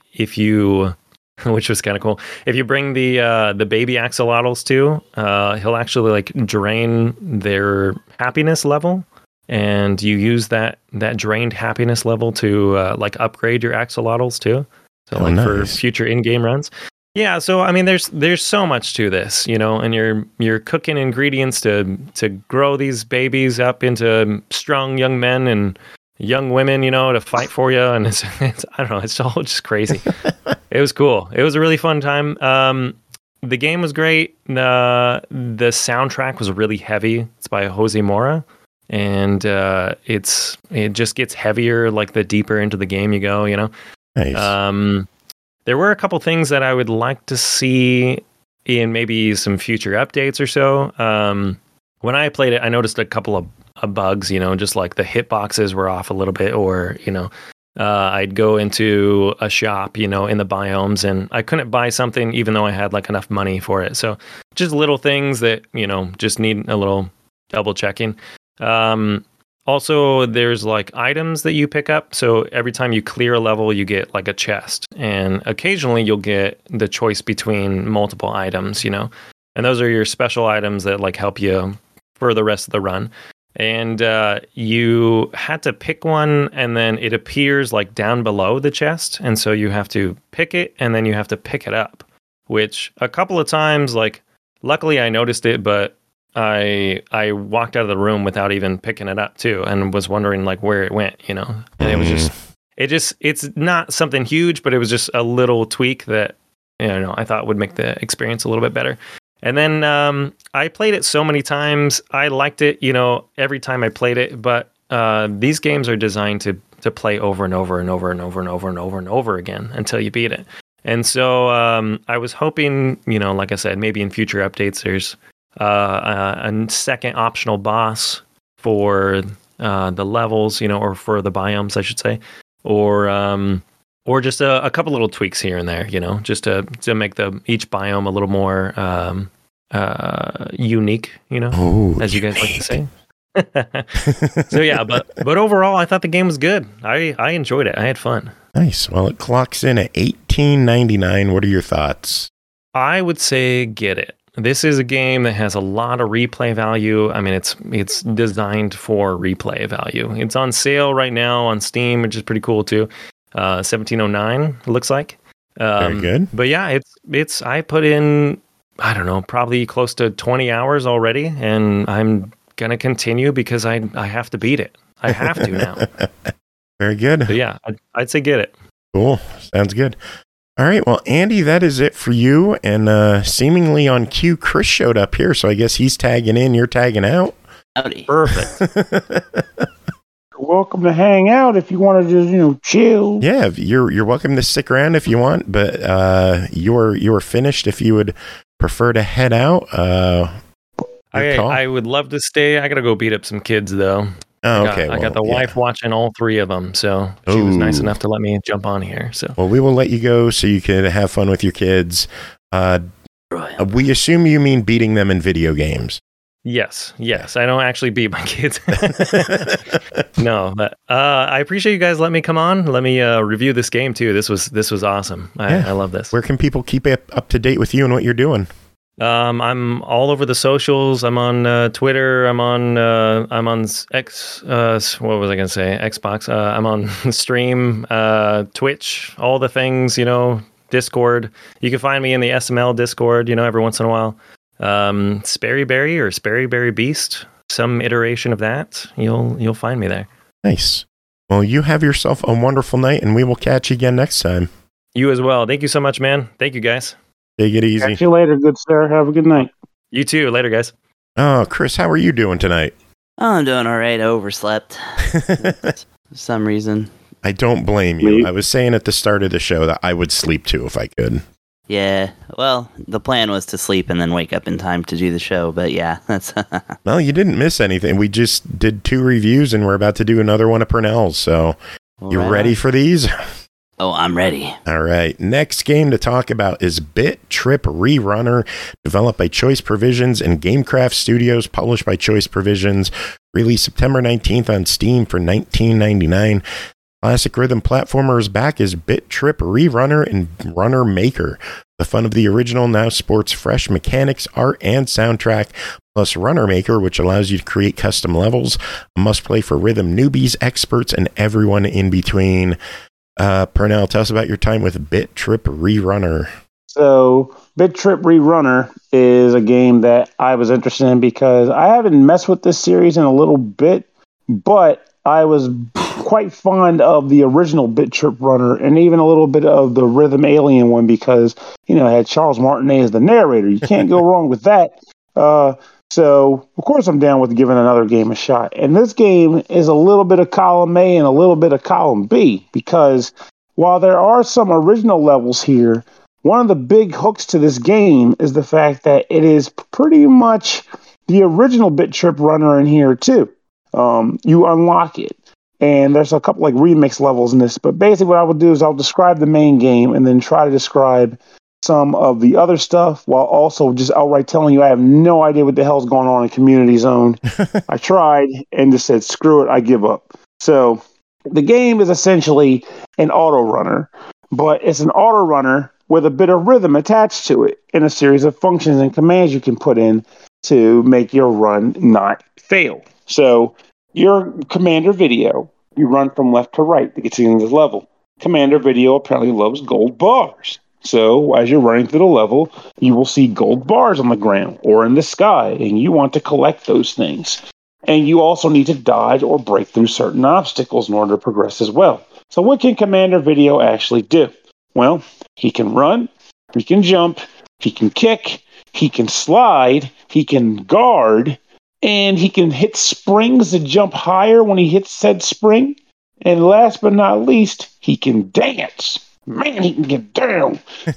which was kind of cool. If you bring the baby axolotls to, he'll actually like drain their happiness level, and you use that drained happiness level to like upgrade your axolotls too. So nice. For future in-game runs. Yeah, so I mean, there's so much to this, and you're cooking ingredients to grow these babies up into strong young men and young women, to fight for you, and it's I don't know, it's all just crazy. It was cool. It was a really fun time. The game was great. The soundtrack was really heavy. It's by Jose Mora, and it just gets heavier like the deeper into the game you go. Nice. There were a couple things that I would like to see in maybe some future updates or so. When I played it, I noticed a couple of bugs, just like the hitboxes were off a little bit, or, I'd go into a shop, in the biomes, and I couldn't buy something even though I had like enough money for it. So just little things that, just need a little double checking. Also, there's like items that you pick up. So every time you clear a level, you get like a chest. And occasionally you'll get the choice between multiple items, And those are your special items that like help you for the rest of the run. And you had to pick one, and then it appears like down below the chest. And so you have to pick it, and then you have to pick it up, which a couple of times, like, luckily I noticed it, but I walked out of the room without even picking it up too, and was wondering like where it went, And it was it's not something huge, but it was just a little tweak that, I thought would make the experience a little bit better. And then I played it so many times. I liked it, every time I played it, but these games are designed to play over and over and over and over and over and over and over again until you beat it. And so I was hoping, like I said, maybe in future updates, there's a second optional boss for the levels, or for the biomes, I should say, or just a couple little tweaks here and there, just to make each biome a little more unique, as you guys like to say. So yeah, but overall, I thought the game was good. I enjoyed it. I had fun. Nice. Well, it clocks in at $18.99. What are your thoughts? I would say get it. This is a game that has a lot of replay value. I mean, it's designed for replay value. It's on sale right now on Steam, which is pretty cool too. $17.09 it looks like. Very good. But yeah, it's I put in, I don't know, probably close to 20 hours already, and I'm gonna continue because I have to beat it. I have to now. Very good. So yeah, I'd say get it. Cool. Sounds good. All right. Well, Andy, that is it for you. And seemingly on cue, Chris showed up here, so I guess he's tagging in. You're tagging out. Howdy. Perfect. Welcome to hang out if you want to just chill. Yeah, you're welcome to stick around if you want, but you're finished if you would prefer to head out. I would love to stay. I gotta go beat up some kids though. Oh, okay. I got the wife watching all three of them, so she was nice enough to let me jump on here. So well, we will let you go so you can have fun with your kids. We assume you mean beating them in video games. Yes. I don't actually beat my kids. No, but I appreciate you guys letting me come on. Let me review this game too. This was awesome. I love this. Where can people keep up to date with you and what you're doing? I'm all over the socials. I'm on Twitter. I'm on X. What was I gonna say? Xbox. I'm on Stream, Twitch, all the things. Discord. You can find me in the SML Discord. Every once in a while. Sperryberry or Sperryberry Beast, some iteration of that. You'll find me there. Nice. Well, you have yourself a wonderful night, and we will catch you again next time. You as well. Thank you so much, man. Thank you, guys. Take it easy. Catch you later, good sir. Have a good night. You too. Later, guys. Oh, Chris, how are you doing tonight? Oh, I'm doing all right. I overslept for some reason. I don't blame you. I was saying at the start of the show that I would sleep too if I could. Yeah, well, the plan was to sleep and then wake up in time to do the show, but yeah, that's... Well, you didn't miss anything. We just did 2 reviews, and we're about to do another one of Purnell's, so you ready for these? Oh, I'm ready. All right. Next game to talk about is Bit Trip Rerunner, developed by Choice Provisions and Gamecraft Studios, published by Choice Provisions, released September 19th on Steam for $19.99. Classic rhythm platformer is back as Bit Trip Rerunner and Runner Maker. The fun of the original now sports fresh mechanics, art, and soundtrack, plus Runner Maker, which allows you to create custom levels. A must-play for rhythm newbies, experts, and everyone in between. Purnell, tell us about your time with Bit Trip Rerunner. So, Bit Trip Rerunner is a game that I was interested in because I haven't messed with this series in a little bit, but I was quite fond of the original Bit Trip Runner and even a little bit of the Rhythm Alien one because, it had Charles Martinet as the narrator. You can't go wrong with that. So, of course, I'm down with giving another game a shot. And this game is a little bit of column A and a little bit of column B because while there are some original levels here, one of the big hooks to this game is the fact that it is pretty much the original Bit Trip Runner in here, too. You unlock it. And there's a couple remix levels in this. But basically what I would do is I'll describe the main game and then try to describe some of the other stuff while also just outright telling you I have no idea what the hell's going on in Community Zone. I tried and just said, screw it, I give up. So the game is essentially an auto runner, but it's an auto runner with a bit of rhythm attached to it and a series of functions and commands you can put in to make your run not fail. So your commander video, you run from left to right to get to the end of the level. Commander video apparently loves gold bars. So as you're running through the level, you will see gold bars on the ground or in the sky, and you want to collect those things. And you also need to dodge or break through certain obstacles in order to progress as well. So what can Commander Video actually do? Well, he can run, he can jump, he can kick, he can slide, he can guard, and he can hit springs to jump higher when he hits said spring. And last but not least, he can dance. Man, he can get down.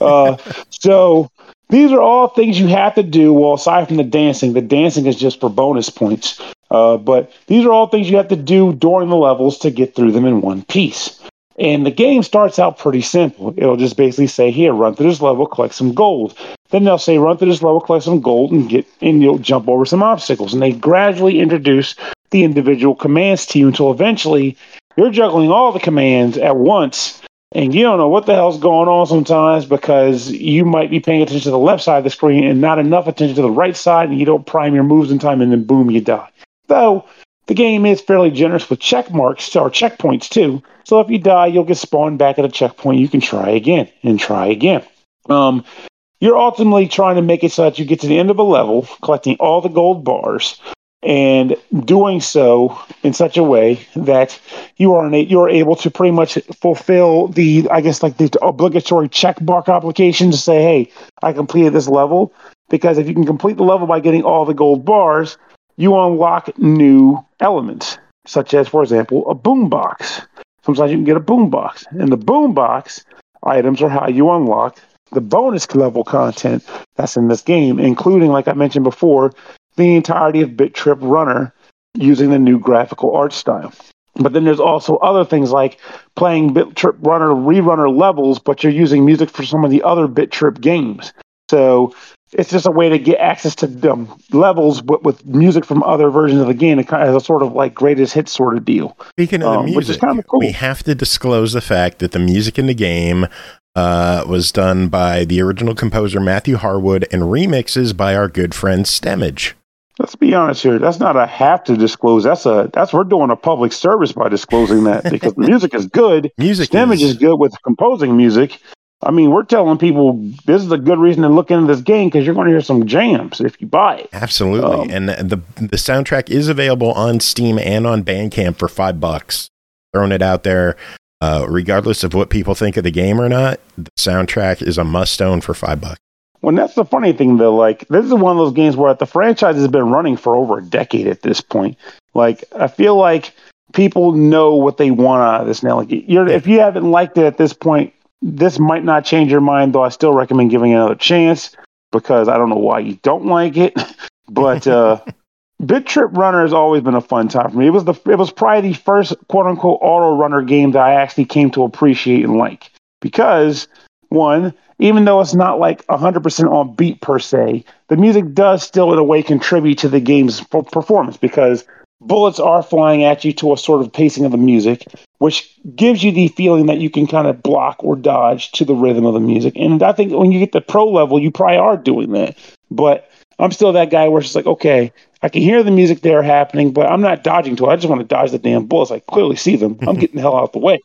So these are all things you have to do. Well, aside from the dancing is just for bonus points. But these are all things you have to do during the levels to get through them in one piece. And the game starts out pretty simple. It'll just basically say, here, run through this level, collect some gold. Then they'll say, run through this level, collect some gold, and you'll jump over some obstacles. And they gradually introduce the individual commands to you until eventually you're juggling all the commands at once, and you don't know what the hell's going on sometimes because you might be paying attention to the left side of the screen and not enough attention to the right side, and you don't prime your moves in time, and then boom, you die. Though the game is fairly generous with check marks or checkpoints too. So if you die, you'll get spawned back at a checkpoint. You can try again and try again. You're ultimately trying to make it so that you get to the end of a level, collecting all the gold bars, and doing so in such a way that you're able to pretty much fulfill the obligatory check mark application to say, hey, I completed this level. Because if you can complete the level by getting all the gold bars, you unlock new elements, such as, for example, a boombox. Sometimes you can get a boombox. And the boombox items are how you unlock the bonus level content that's in this game, including, like I mentioned before, the entirety of Bit Trip Runner using the new graphical art style. But then there's also other things like playing Bit Trip Runner rerunner levels, but you're using music for some of the other Bit Trip games. So it's just a way to get access to levels with music from other versions of the game. It kind of has a sort of like greatest hits sort of deal. Speaking of the music, which is kind of cool. We have to disclose the fact that the music in the game was done by the original composer Matthew Harwood and remixes by our good friend Stemage. Let's be honest here. That's not a have to disclose. We're doing a public service by disclosing that because the music is good. Stemage is good with composing music. I mean, we're telling people this is a good reason to look into this game because you're going to hear some jams if you buy it. Absolutely. And the soundtrack is available on Steam and on Bandcamp for $5. Throwing it out there. Regardless of what people think of the game or not, the soundtrack is a must own for $5. Well, that's the funny thing, though. Like, this is one of those games where the franchise has been running for over a decade at this point. Like, I feel like people know what they want out of this now. Like, if you haven't liked it at this point, this might not change your mind, though I still recommend giving it another chance because I don't know why you don't like it. But Bit Trip Runner has always been a fun time for me. It was probably the first quote-unquote auto runner game that I actually came to appreciate and like. Because, one, even though it's not like 100% on beat per se, the music does still in a way contribute to the game's performance because bullets are flying at you to a sort of pacing of the music, which gives you the feeling that you can kind of block or dodge to the rhythm of the music. And I think when you get to pro level, you probably are doing that. But I'm still that guy where it's just like, okay, I can hear the music there happening, but I'm not dodging to it. I just want to dodge the damn bullets. I clearly see them. I'm getting the hell out the way.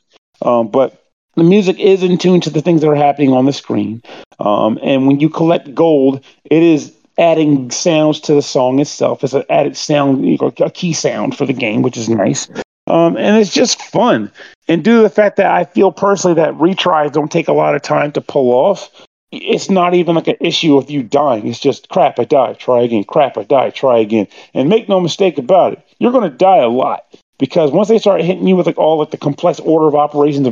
But the music is in tune to the things that are happening on the screen. And when you collect gold, it is adding sounds to the song itself. It's an added sound, a key sound for the game, which is nice. And it's just fun. And due to the fact that I feel personally that retries don't take a lot of time to pull off, it's not even like an issue of you dying. It's just, crap, I died, try again. Crap, I died, try again. And make no mistake about it, you're going to die a lot. Because once they start hitting you with all the complex order of operations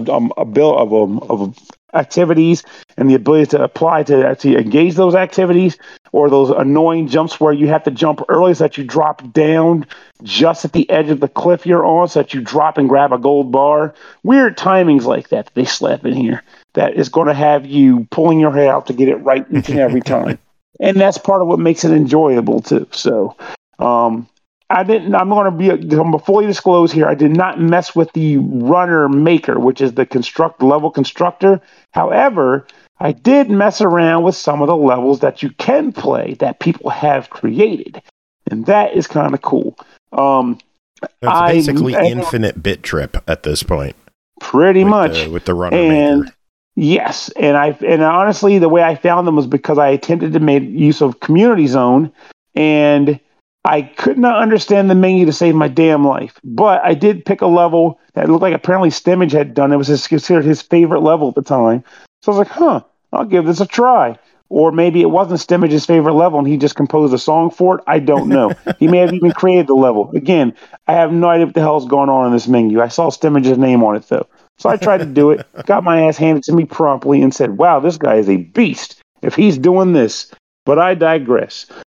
of activities and the ability to apply to engage those activities, or those annoying jumps where you have to jump early so that you drop down just at the edge of the cliff you're on so that you drop and grab a gold bar. Weird timings like that they slap in here that is going to have you pulling your hair out to get it right each and every time. And that's part of what makes it enjoyable too. So, I'm going to fully disclose here, I did not mess with the runner maker, which is the level constructor. However, I did mess around with some of the levels that you can play that people have created. And that is kind of cool. It's basically infinite Bit Trip at this point. Pretty much. With the runner maker. Yes. And honestly, the way I found them was because I attempted to make use of Community Zone, and I could not understand the menu to save my damn life, but I did pick a level that looked like apparently Stemage had done. It was considered his favorite level at the time. So I was like, I'll give this a try. Or maybe it wasn't Stemage's favorite level and he just composed a song for it. I don't know. He may have even created the level. Again, I have no idea what the hell is going on in this menu. I saw Stemage's name on it, though. So I tried to do it, got my ass handed to me promptly, and said, wow, this guy is a beast if he's doing this. But I digress.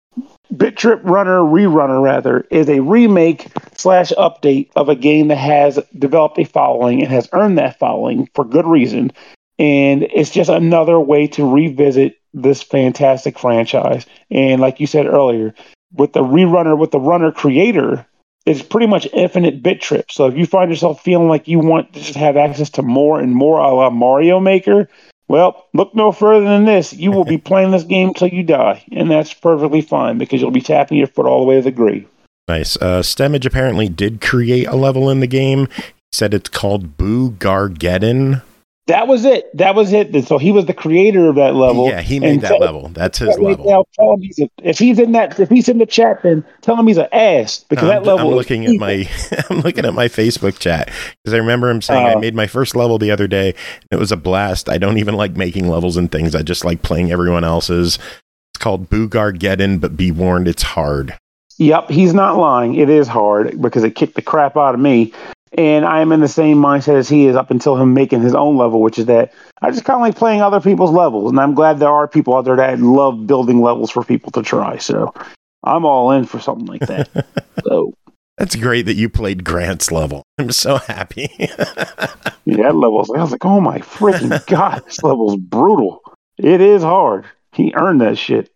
Bit Trip Runner Rerunner, rather, is a remake / update of a game that has developed a following and has earned that following for good reason. And it's just another way to revisit this fantastic franchise. And like you said earlier, with the runner creator, it's pretty much infinite bit trip. So if you find yourself feeling like you want to just have access to more and more a la Mario Maker, well, look no further than this. You will be playing this game till you die, and that's perfectly fine because you'll be tapping your foot all the way to the grave. Nice. Stemage apparently did create a level in the game. He said it's called Boo Gargeddon. That was it. And so he was the creator of that level. Yeah, he made that level. That's his level. Now, tell him if he's in the chat, then tell him he's an ass because that level. I'm looking at my Facebook chat because I remember him saying I made my first level the other day. And it was a blast. I don't even like making levels and things. I just like playing everyone else's. It's called Boo Gargeddon, but be warned, it's hard. Yep, he's not lying. It is hard because it kicked the crap out of me. And I am in the same mindset as he is up until him making his own level, which is that I just kind of like playing other people's levels. And I'm glad there are people out there that love building levels for people to try. So I'm all in for something like that. So that's great that you played Grant's level. I'm so happy. Yeah, that level, I was like, oh my freaking God, this level's brutal. It is hard. He earned that shit.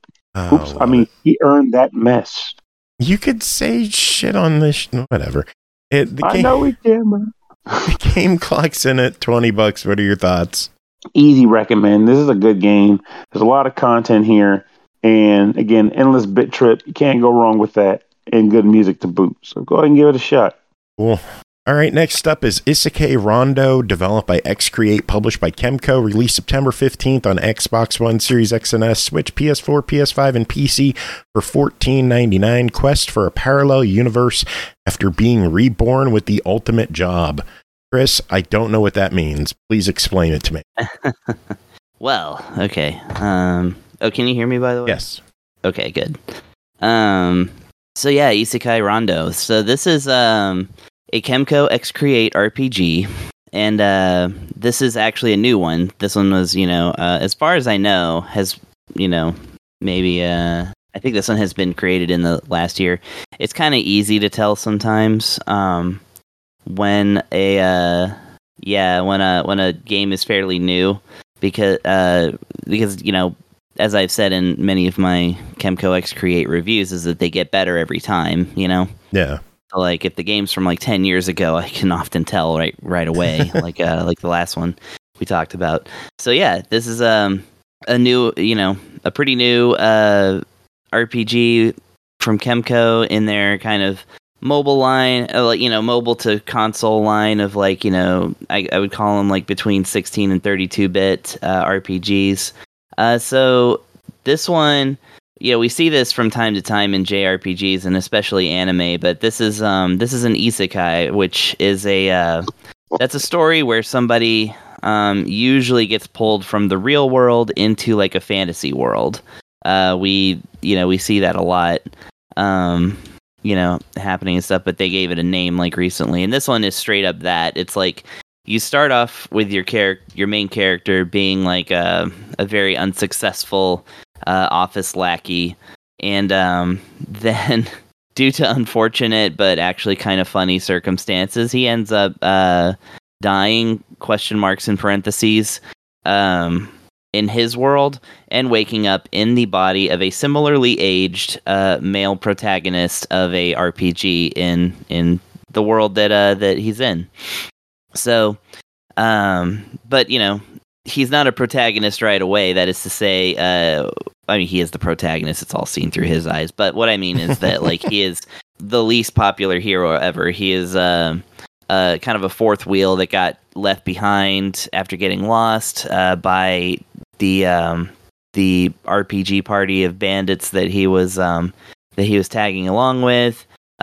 He earned that mess. You could say shit on this. Whatever. I know we can, man. The game clocks in at $20. What are your thoughts? Easy recommend. This is a good game. There's a lot of content here. And again, endless bit trip. You can't go wrong with that. And good music to boot. So go ahead and give it a shot. Cool. All right, next up is Isekai Rondo, developed by XCreate, published by Kemco, released September 15th on Xbox One, Series X and S, Switch, PS4, PS5, and PC for $14.99. Quest for a parallel universe after being reborn with the ultimate job. Chris, I don't know what that means. Please explain it to me. Well, okay. Can you hear me, by the way? Yes. Okay, good. So yeah, Isekai Rondo. So this is a Kemco XCreate RPG, and this is actually a new one. This one was, as far as I know, has, maybe, I think this one has been created in the last year. It's kind of easy to tell sometimes when a game is fairly new, because as I've said in many of my Kemco XCreate reviews, is that they get better every time, Yeah. Like if the game's from like 10 years ago, I can often tell right away, like the last one we talked about. So yeah, this is a pretty new RPG from Kemco in their kind of mobile line, mobile to console line of I would call them like between 16 and 32-bit RPGs. So this one, we see this from time to time in JRPGs and especially anime, but this is an isekai, which is that's a story where somebody usually gets pulled from the real world into like a fantasy world. We see that a lot, happening and stuff, but they gave it a name like recently, and this one is straight up that. It's like you start off with your main character being like a very unsuccessful office lackey, and then due to unfortunate but actually kind of funny circumstances, he ends up dying, question marks in parentheses, in his world, and waking up in the body of a similarly aged male protagonist of a RPG in the world that he's in. So, but he's not a protagonist right away. That is to say, he is the protagonist. It's all seen through his eyes. But what I mean is that he is the least popular hero ever. He is kind of a fourth wheel that got left behind after getting lost by the RPG party of bandits that he was tagging along with.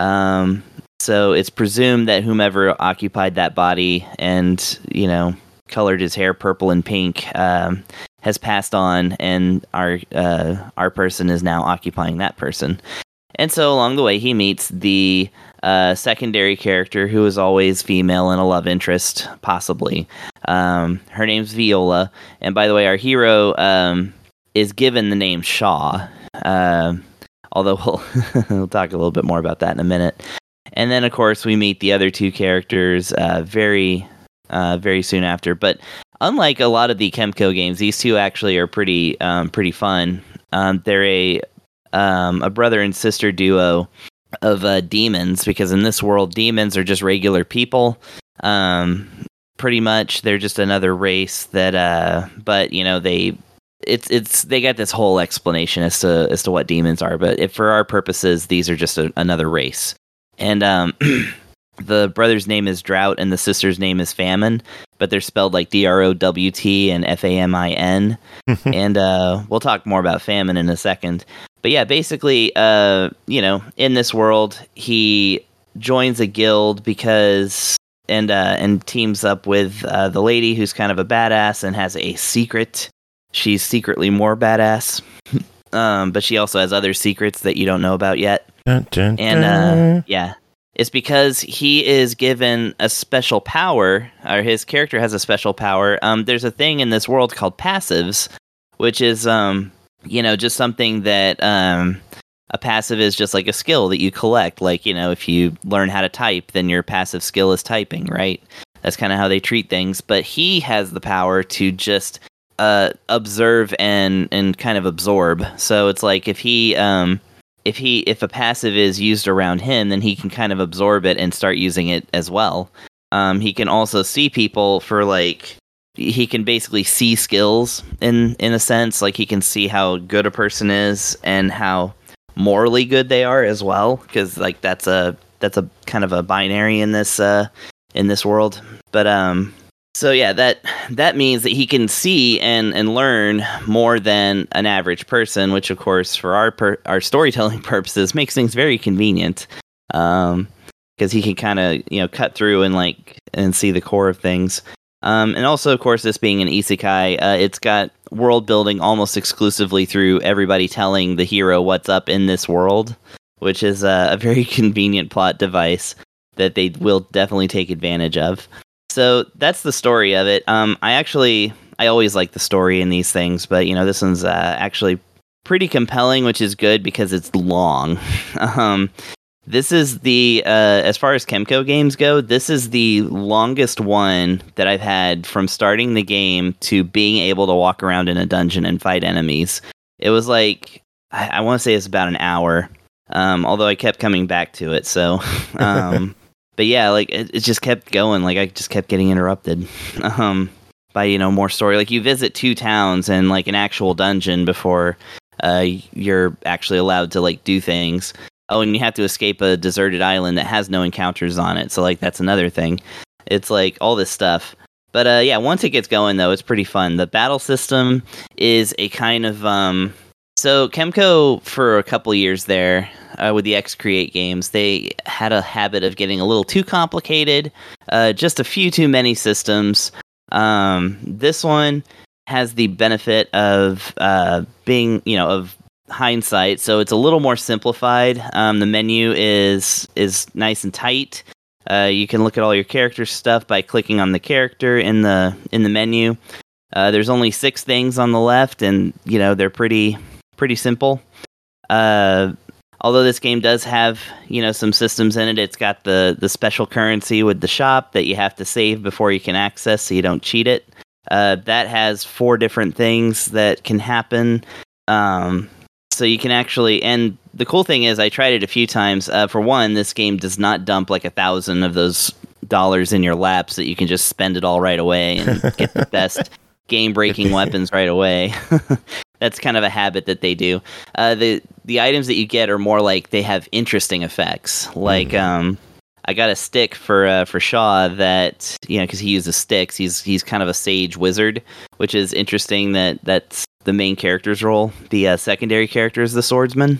So it's presumed that whomever occupied that body and colored his hair purple and pink has passed on, and our person is now occupying that person. And so along the way, he meets the secondary character, who is always female and a love interest, possibly. Her name's Viola, and by the way, our hero is given the name Shaw. Although we'll talk a little bit more about that in a minute. And then, of course, we meet the other two characters very soon after. But unlike a lot of the Kemco games, these two actually are pretty fun. They're a brother and sister duo of demons, because in this world, demons are just regular people. Pretty much, they're just another race that, but you know, they got this whole explanation as to what demons are. But for our purposes, these are just another race. And the brother's name is Drought, and the sister's name is Famine, but they're spelled like Drowt and Famin. And we'll talk more about Famine in a second. But yeah, basically, you know, in this world, he joins a guild because and teams up with the lady who's kind of a badass and has a secret. She's secretly more badass, but she also has other secrets that you don't know about yet. Dun, dun, dun. And yeah, it's because he is given a special power, or his character has a special power. There's a thing in this world called passives, which is you know, just something that a passive is just like a skill that you collect. Like, you know, if you learn how to type, then your passive skill is typing, right? That's kind of how they treat things. But he has the power to just observe and kind of absorb. So it's like if a passive is used around him, then he can kind of absorb it and start using it as well. He can also see people for like, he can basically see skills in a sense. Like he can see how good a person is and how morally good they are as well, because like that's a kind of a binary in this world. But so yeah, that means that he can see and learn more than an average person, which of course for our storytelling purposes makes things very convenient, because he can kind of, you know, cut through and see the core of things. And also, of course, this being an isekai, it's got world building almost exclusively through everybody telling the hero what's up in this world, which is a very convenient plot device that they will definitely take advantage of. So that's the story of it. I always like the story in these things, but you know, this one's actually pretty compelling, which is good because it's long. This is the as far as Kemco games go, this is the longest one that I've had from starting the game to being able to walk around in a dungeon and fight enemies. It was like, I want to say it's about an hour, although I kept coming back to it. So. But yeah, like it just kept going. Like I just kept getting interrupted by, you know, more story. Like you visit 2 towns and like an actual dungeon before you're actually allowed to like do things. Oh, and you have to escape a deserted island that has no encounters on it. So like that's another thing. It's like all this stuff. But yeah, once it gets going though, it's pretty fun. The battle system is a kind of so Kemco for a couple years there. With the X-Create games, they had a habit of getting a little too complicated, just a few too many systems. This one has the benefit of being, you know, of hindsight, so it's a little more simplified. The menu is nice and tight. You can look at all your character stuff by clicking on the character in the menu. There's only 6 things on the left, and you know they're pretty simple. Although this game does have, you know, some systems in it, it's got the special currency with the shop that you have to save before you can access so you don't cheat it. That has 4 different things that can happen. So you can actually, and the cool thing is I tried it a few times. For one, this game does not dump like 1,000 of those dollars in your lap so that you can just spend it all right away and get the best game-breaking weapons right away. That's kind of a habit that they do. The items that you get are more like they have interesting effects. Like I got a stick for Shaw that, you know, because he uses sticks. He's kind of a sage wizard, which is interesting. That's the main character's role. The secondary character is the swordsman.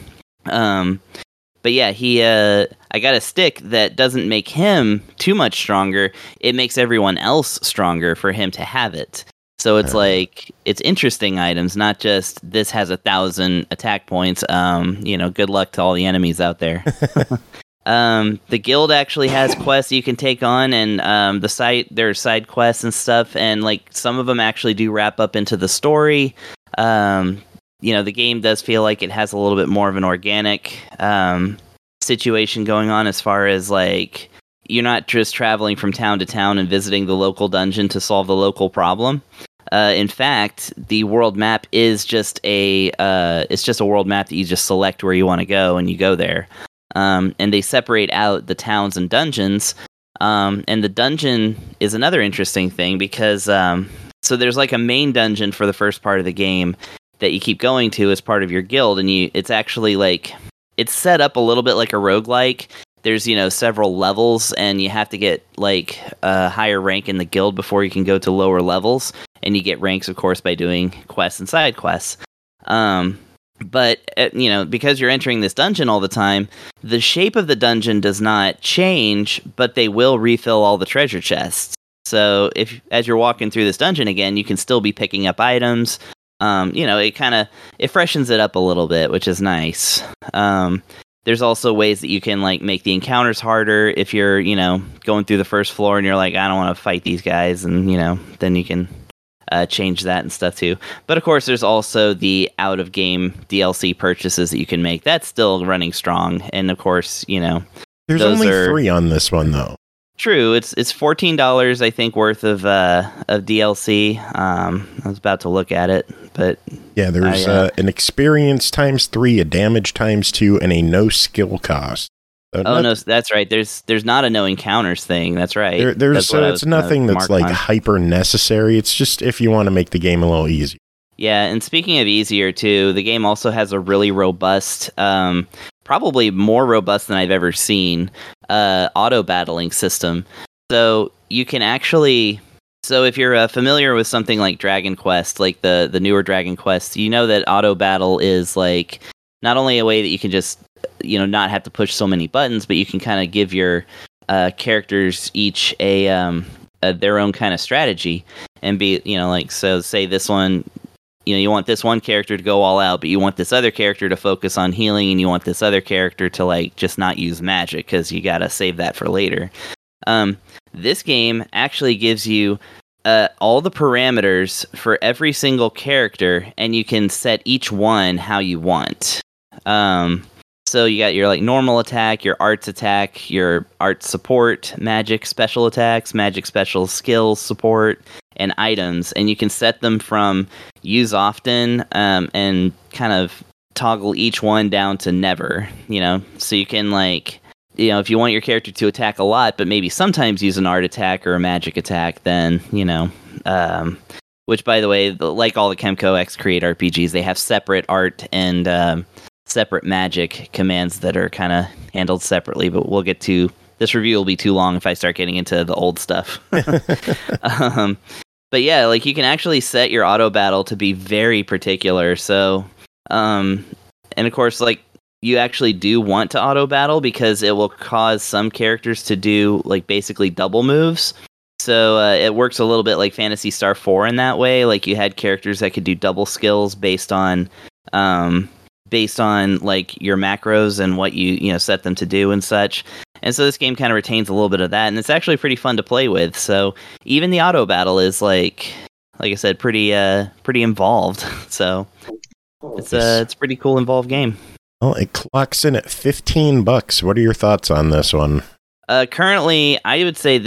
But yeah, I got a stick that doesn't make him too much stronger. It makes everyone else stronger for him to have it. So it's like, it's interesting items, not just this has 1,000 attack points. You know, good luck to all the enemies out there. The guild actually has quests you can take on, and there are side quests and stuff, and like some of them actually do wrap up into the story. You the game does feel like it has a little bit more of an organic situation going on, as far as like you're not just traveling from town to town and visiting the local dungeon to solve the local problem. In fact, the world map is just a world map that you just select where you want to go and you go there. And they separate out the towns and dungeons. And the dungeon is another interesting thing because so there's like a main dungeon for the first part of the game that you keep going to as part of your guild, and it's actually like it's set up a little bit like a roguelike. There's several levels, and you have to get like a higher rank in the guild before you can go to lower levels, and you get ranks, of course, by doing quests and side quests. But because you're entering this dungeon all the time, the shape of the dungeon does not change, but they will refill all the treasure chests. So as you're walking through this dungeon again, you can still be picking up items. It freshens it up a little bit, which is nice. There's also ways that you can like make the encounters harder if you're, going through the first floor and you're like, I don't want to fight these guys, and then you can change that and stuff too. But of course, there's also the out-of-game DLC purchases that you can make. That's still running strong, and of course, there's only 3 on this one though. True, it's $14 I think worth of DLC. I was about to look at it, but yeah, there's an experience times 3, a damage times 2, and a no skill cost. So no, that's right. There's not a no encounters thing. That's right. It's nothing that's like hyper necessary. It's just if you want to make the game a little easier. Yeah, and speaking of easier too, the game also has a really robust, probably more robust than I've ever seen, auto battling system. So you can actually, if you're familiar with something like Dragon Quest, like the newer Dragon Quest, you know that auto battle is like not only a way that you can just not have to push so many buttons, but you can kind of give your characters each their own kind of strategy and be so say this one. You want this one character to go all out, but you want this other character to focus on healing, and you want this other character to like just not use magic because you gotta save that for later. This game actually gives you all the parameters for every single character, and you can set each one how you want. So you got your like normal attack, your arts attack, your arts support, magic special attacks, magic special skills support, and items, and you can set them from use often and kind of toggle each one down to never, so you can like, if you want your character to attack a lot, but maybe sometimes use an art attack or a magic attack, then, which by the way, like all the Kemco X Create RPGs, they have separate art and separate magic commands that are kind of handled separately, but we'll get to, this review will be too long if I start getting into the old stuff. But yeah, like you can actually set your auto battle to be very particular. So, and of course, like you actually do want to auto battle because it will cause some characters to do like basically double moves. So it works a little bit like Phantasy Star 4 in that way. Like you had characters that could do double skills based on like your macros and what you set them to do and such. And so this game kind of retains a little bit of that, and it's actually pretty fun to play with. So even the auto battle is like I said, pretty involved. So it's a pretty cool involved game. Well, it clocks in at $15. What are your thoughts on this one? Currently, I would say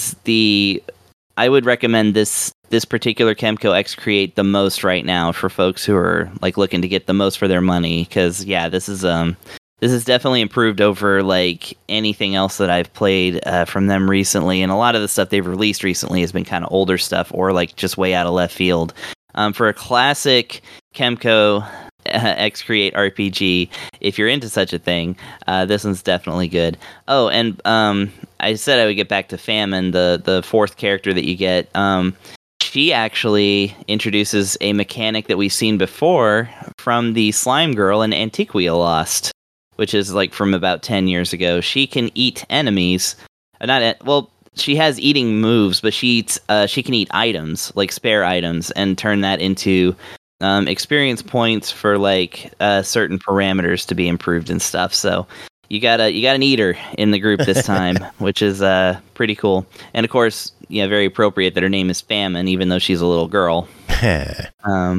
I would recommend this particular Kemco X Create the most right now for folks who are like looking to get the most for their money. Because yeah, this is definitely improved over like anything else that I've played from them recently, and a lot of the stuff they've released recently has been kind of older stuff or like just way out of left field. For a classic Kemco X Create RPG, if you're into such a thing, this one's definitely good. Oh, and I said I would get back to Famine, the fourth character that you get. She actually introduces a mechanic that we've seen before from the Slime Girl in Antiquia Lost, which is like from about 10 years ago. She can eat enemies. She has eating moves, but she can eat items, like spare items, and turn that into experience points for like certain parameters to be improved and stuff. So you got an eater in the group this time, which is pretty cool. And of course, very appropriate that her name is Famine, even though she's a little girl.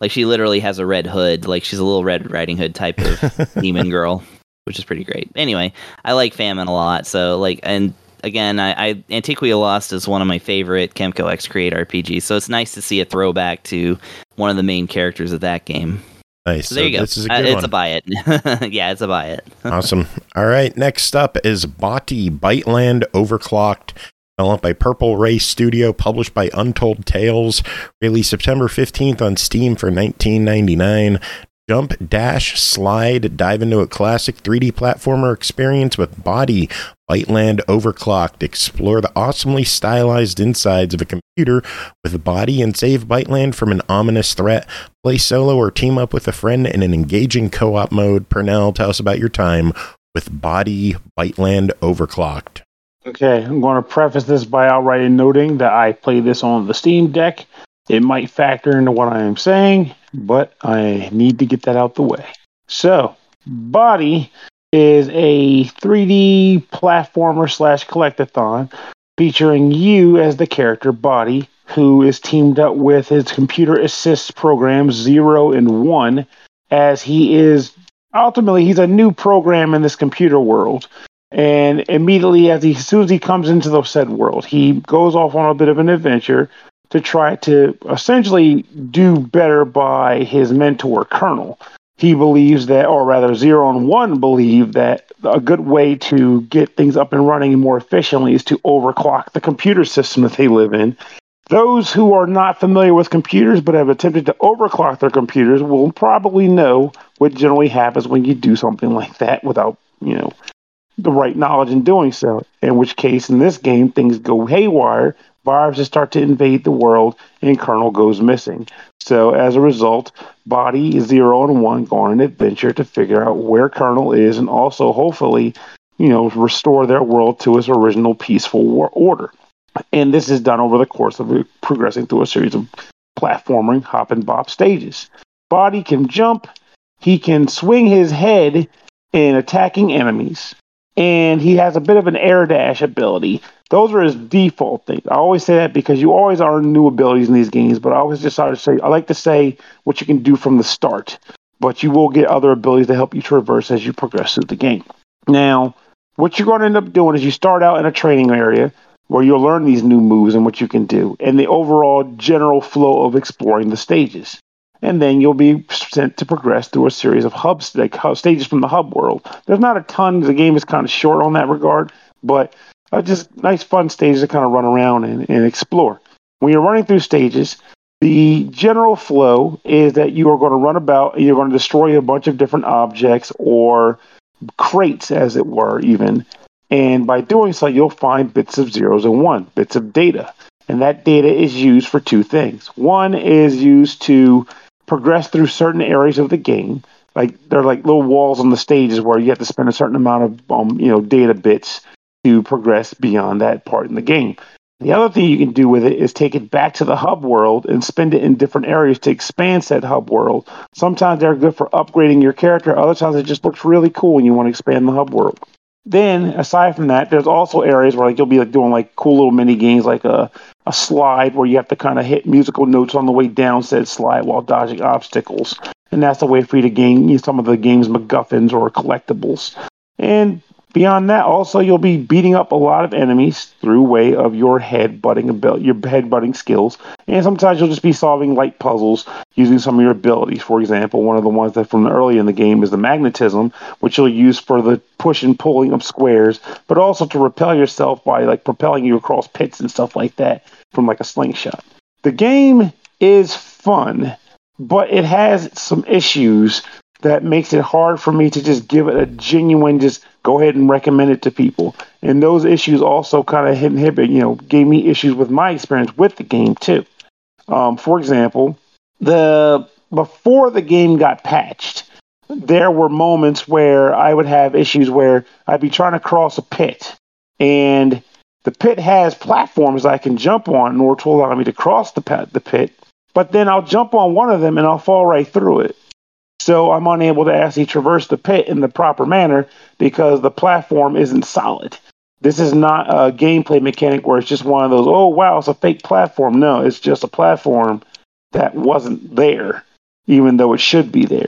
Like she literally has a red hood. Like she's a little Red Riding Hood type of demon girl, which is pretty great. Anyway, I like Famine a lot. So like, and again, I Antiquia Lost is one of my favorite Kemco X Create RPGs. So it's nice to see a throwback to one of the main characters of that game. Nice. So there you go. This is a good it's one. a buy it. Yeah, it's a buy it. Awesome. All right. Next up is Bati Byteland Overclocked. Developed by Purple Ray Studio, published by Untold Tales, released September 15th on Steam for $19.99. Jump, dash, slide, dive into a classic 3D platformer experience with Bati Byteland Overclocked. Explore the awesomely stylized insides of a computer with Bati and save Byteland from an ominous threat. Play solo or team up with a friend in an engaging co-op mode. Pernell, tell us about your time with Bati Byteland Overclocked. Okay, I'm going to preface this by outright noting that I play this on the Steam Deck. It might factor into what I am saying, but I need to get that out the way. So, Bati is a 3D platformer / collectathon featuring you as the character Bati, who is teamed up with his computer assist programs 0 and 1, as he's a new program in this computer world. And immediately, as soon as he comes into the said world, he goes off on a bit of an adventure to try to essentially do better by his mentor, Colonel. He believes that, or rather 0 and 1 believe that a good way to get things up and running more efficiently is to overclock the computer system that they live in. Those who are not familiar with computers but have attempted to overclock their computers will probably know what generally happens when you do something like that without, the right knowledge in doing so, in which case in this game things go haywire, viruses start to invade the world, and Colonel goes missing. So as a result, Bati 0 and 1 go on an adventure to figure out where Colonel is and also hopefully, restore their world to its original peaceful order. And this is done over the course of progressing through a series of platforming hop and bop stages. Bati can jump, he can swing his head in attacking enemies, and he has a bit of an air dash ability. Those are his default things. I always say that because you always earn new abilities in these games, but I like to say what you can do from the start, but you will get other abilities to help you traverse as you progress through the game. Now, what you're going to end up doing is you start out in a training area where you'll learn these new moves and what you can do, and the overall general flow of exploring the stages. And then you'll be sent to progress through a series of stages from the hub world. There's not a ton. The game is kind of short on that regard, but just nice, fun stages to kind of run around and explore. When you're running through stages, the general flow is that you are going to run about and you're going to destroy a bunch of different objects or crates, as it were, even. And by doing so, you'll find bits of 0s and 1s, bits of data. And that data is used for two things. One is used to progress through certain areas of the game. Like they're like little walls on the stages where you have to spend a certain amount of data bits to progress beyond that part in the game. The other thing you can do with it is take it back to the hub world and spend it in different areas to expand said hub world. Sometimes they're good for upgrading your character. Other times it just looks really cool and you want to expand the hub world. Then, aside from that, there's also areas where you'll be doing cool little mini games like a slide where you have to kind of hit musical notes on the way down said slide while dodging obstacles. And that's a way for you to gain some of the game's MacGuffins or collectibles. And beyond that, also, you'll be beating up a lot of enemies through way of your headbutting skills. And sometimes you'll just be solving light puzzles using some of your abilities. For example, one of the ones that from early in the game is the magnetism, which you'll use for the push and pulling of squares, but also to repel yourself by propelling you across pits and stuff like that from a slingshot. The game is fun, but it has some issues that makes it hard for me to just give it a genuine, just go ahead and recommend it to people. And those issues also kind of gave me issues with my experience with the game too. For example, before the game got patched, there were moments where I would have issues where I'd be trying to cross a pit, and the pit has platforms I can jump on in order to allow me to cross the pit, but then I'll jump on one of them and I'll fall right through it. So I'm unable to actually traverse the pit in the proper manner because the platform isn't solid. This is not a gameplay mechanic where it's just one of those, oh, wow, it's a fake platform. No, it's just a platform that wasn't there. even though it should be there.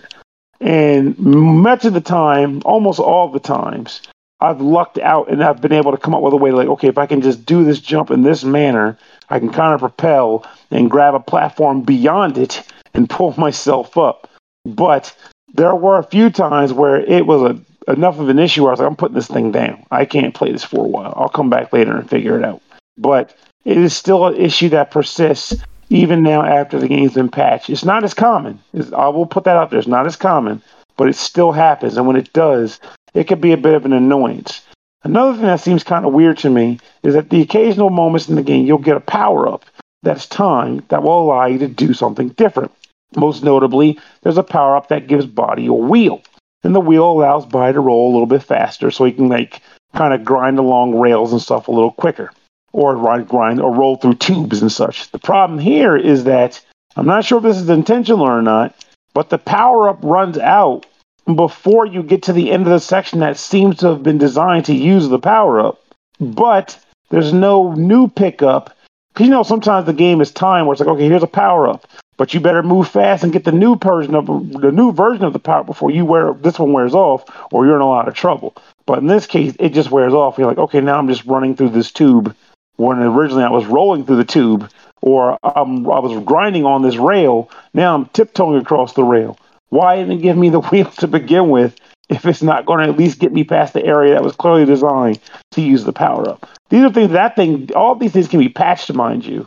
And much of the time, almost all the times, I've lucked out and I've been able to come up with a way like, okay, if I can just do this jump in this manner, I can kind of propel and grab a platform beyond it and pull myself up. But there were a few times where it was enough of an issue where I was like, I'm putting this thing down. I can't play this for a while. I'll come back later and figure it out. But it is still an issue that persists even now after the game's been patched. It's not as common. I will put that out there. It's not as common, but it still happens. And when it does, it can be a bit of an annoyance. Another thing that seems kind of weird to me is that the occasional moments in the game, you'll get a power-up that's timed that will allow you to do something different. Most notably, there's a power-up that gives Body a wheel. And the wheel allows Body to roll a little bit faster so he can kind of grind along rails and stuff a little quicker. Or grind or roll through tubes and such. The problem here is that, I'm not sure if this is intentional or not, but the power-up runs out before you get to the end of the section that seems to have been designed to use the power-up. But there's no new pickup. Because, sometimes the game is timed where it's like, okay, here's a power-up, but you better move fast and get the new version of the power before this one wears off, or you're in a lot of trouble. But in this case, it just wears off. You're like, okay, now I'm just running through this tube when originally I was rolling through the tube, or I was grinding on this rail. Now I'm tiptoeing across the rail. Why even give me the wheel to begin with if it's not going to at least get me past the area that was clearly designed to use the power-up? These are things, all these things can be patched, mind you,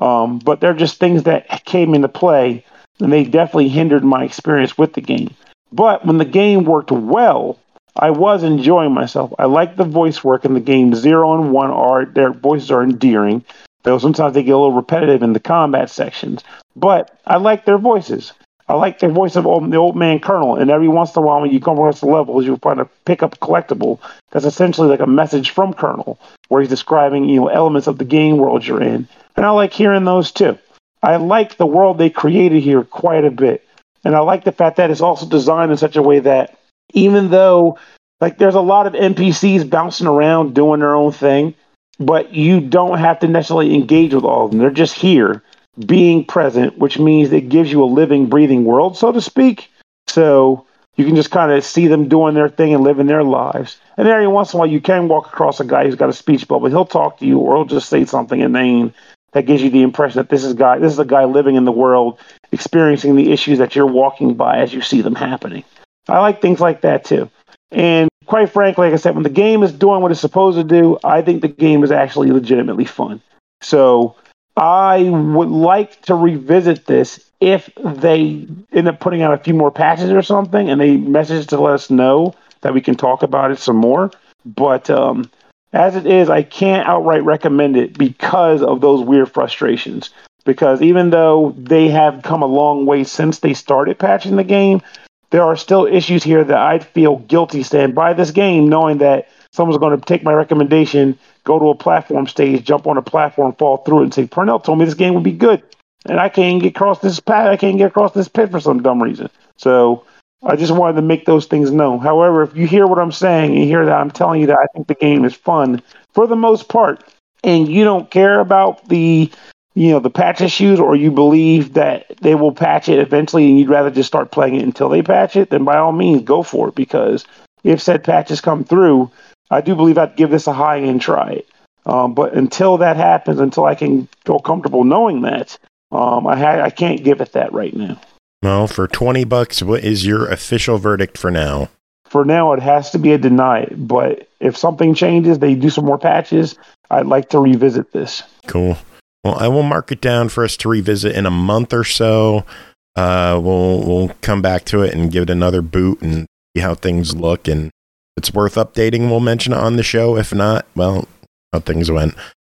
but they're just things that came into play, and they definitely hindered my experience with the game. But when the game worked well, I was enjoying myself. I like the voice work in the game. 0 and 1 their voices are endearing, though sometimes they get a little repetitive in the combat sections. But I like their voices. I like the voice of the old man Colonel, and every once in a while when you come across the levels, you'll find a pick-up collectible that's essentially like a message from Colonel, where he's describing elements of the game world you're in. And I like hearing those too. I like the world they created here quite a bit. And I like the fact that it's also designed in such a way that even though there's a lot of NPCs bouncing around doing their own thing, but you don't have to necessarily engage with all of them. They're just here being present, which means it gives you a living, breathing world, so to speak. So you can just kind of see them doing their thing and living their lives. And every once in a while, you can walk across a guy who's got a speech bubble. He'll talk to you, or he'll just say something inane that gives you the impression that this is a guy living in the world, experiencing the issues that you're walking by as you see them happening. I like things like that too. And quite frankly, like I said, when the game is doing what it's supposed to do, I think the game is actually legitimately fun. So I would like to revisit this if they end up putting out a few more patches or something, and they message to let us know that we can talk about it some more. But as it is, I can't outright recommend it because of those weird frustrations. Because even though they have come a long way since they started patching the game, there are still issues here that I'd feel guilty saying, buy this game, knowing that someone's going to take my recommendation, go to a platform stage, jump on a platform, fall through it, and say, Purnell told me this game would be good, and I can't get across this path. I can't get across this pit for some dumb reason. So I just wanted to make those things known. However, if you hear what I'm saying, you hear that I'm telling you that I think the game is fun for the most part, and you don't care about the patch issues, or you believe that they will patch it eventually and you'd rather just start playing it until they patch it, then by all means go for it, because if said patches come through, I do believe I'd give this a high and try it. But until that happens, until I can feel comfortable knowing that, I can't give it that right now. Well, for $20, what is your official verdict for now? For now, it has to be a deny it. But if something changes, they do some more patches, I'd like to revisit this. Cool. Well, I will mark it down for us to revisit in a month or so. We'll come back to it and give it another boot and see how things look. And if it's worth updating, we'll mention it on the show. If not, well, how things went.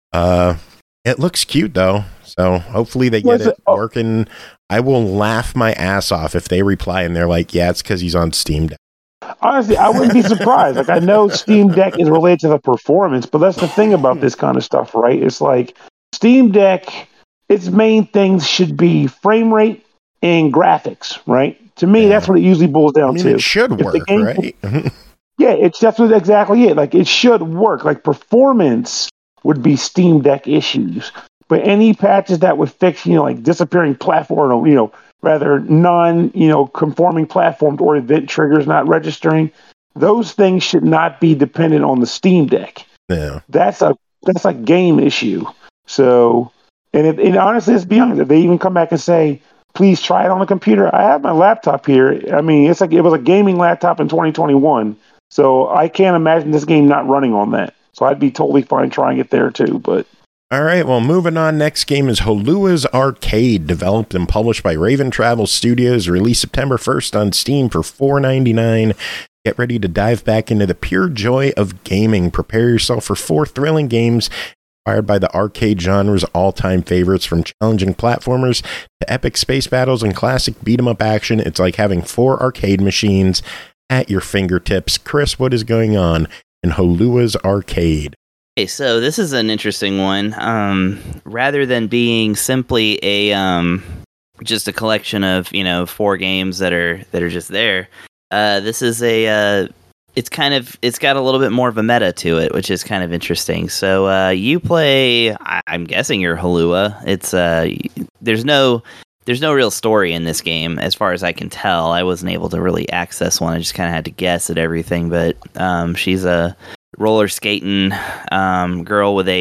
It looks cute, though. So hopefully they get it working. I will laugh my ass off if they reply and they're like, yeah, it's because he's on Steam Deck. Honestly, I wouldn't be surprised. I know Steam Deck is related to the performance, but that's the thing about this kind of stuff, right? It's like Steam Deck, its main things should be frame rate and graphics, right? To me, that's what it usually boils down to. It should work, right? Yeah, it's definitely exactly it. Like, it should work. Like, performance would be Steam Deck issues. But any patches that would fix, like disappearing platform, rather conforming platforms or event triggers not registering. Those things should not be dependent on the Steam Deck. Yeah. That's a game issue. So, and honestly, let's be honest, if they even come back and say, please try it on the computer. I have my laptop here. I mean, it's like it was a gaming laptop in 2021. So I can't imagine this game not running on that. So I'd be totally fine trying it there too. But all right, well, moving on. Next game is Holua's Arcade, developed and published by Raven Travel Studios, released September 1st on Steam for $4.99. Get ready to dive back into the pure joy of gaming. Prepare yourself for 4 thrilling games inspired by the arcade genre's all-time favorites, from challenging platformers to epic space battles and classic beat-em-up action. It's like having 4 arcade machines at your fingertips. Chris, what is going on in Holua's Arcade? Okay, so this is an interesting one. Rather than being simply a just a collection of 4 games that are just there, this is it's got a little bit more of a meta to it, which is kind of interesting. So you play, I'm guessing you're Holua. It's there's no real story in this game as far as I can tell. I wasn't able to really access one. I just kind of had to guess at everything. But she's a roller skating girl with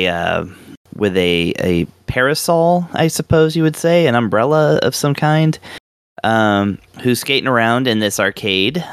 a parasol, I suppose you would say, an umbrella of some kind, who's skating around in this arcade.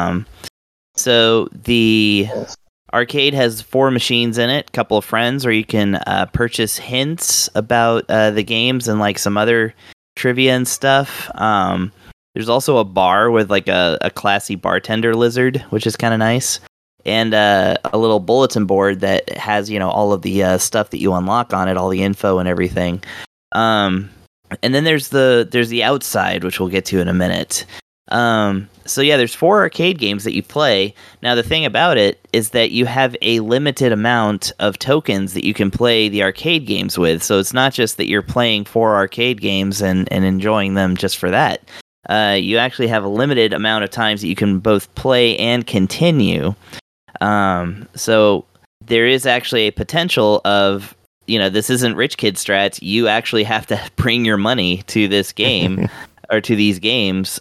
So the arcade has 4 machines in it, a couple of friends, or you can purchase hints about the games and like some other trivia and stuff. There's also a bar with like a classy bartender lizard, which is kind of nice, and a little bulletin board that has all of the stuff that you unlock on it, all the info and everything. And then there's the outside, which we'll get to in a minute. So yeah, there's 4 arcade games that you play. Now, the thing about it is that you have a limited amount of tokens that you can play the arcade games with. So it's not just that you're playing 4 arcade games and enjoying them just for that. You actually have a limited amount of times that you can both play and continue. So there is actually a potential of, this isn't rich kid strats. You actually have to bring your money to this game or to these games,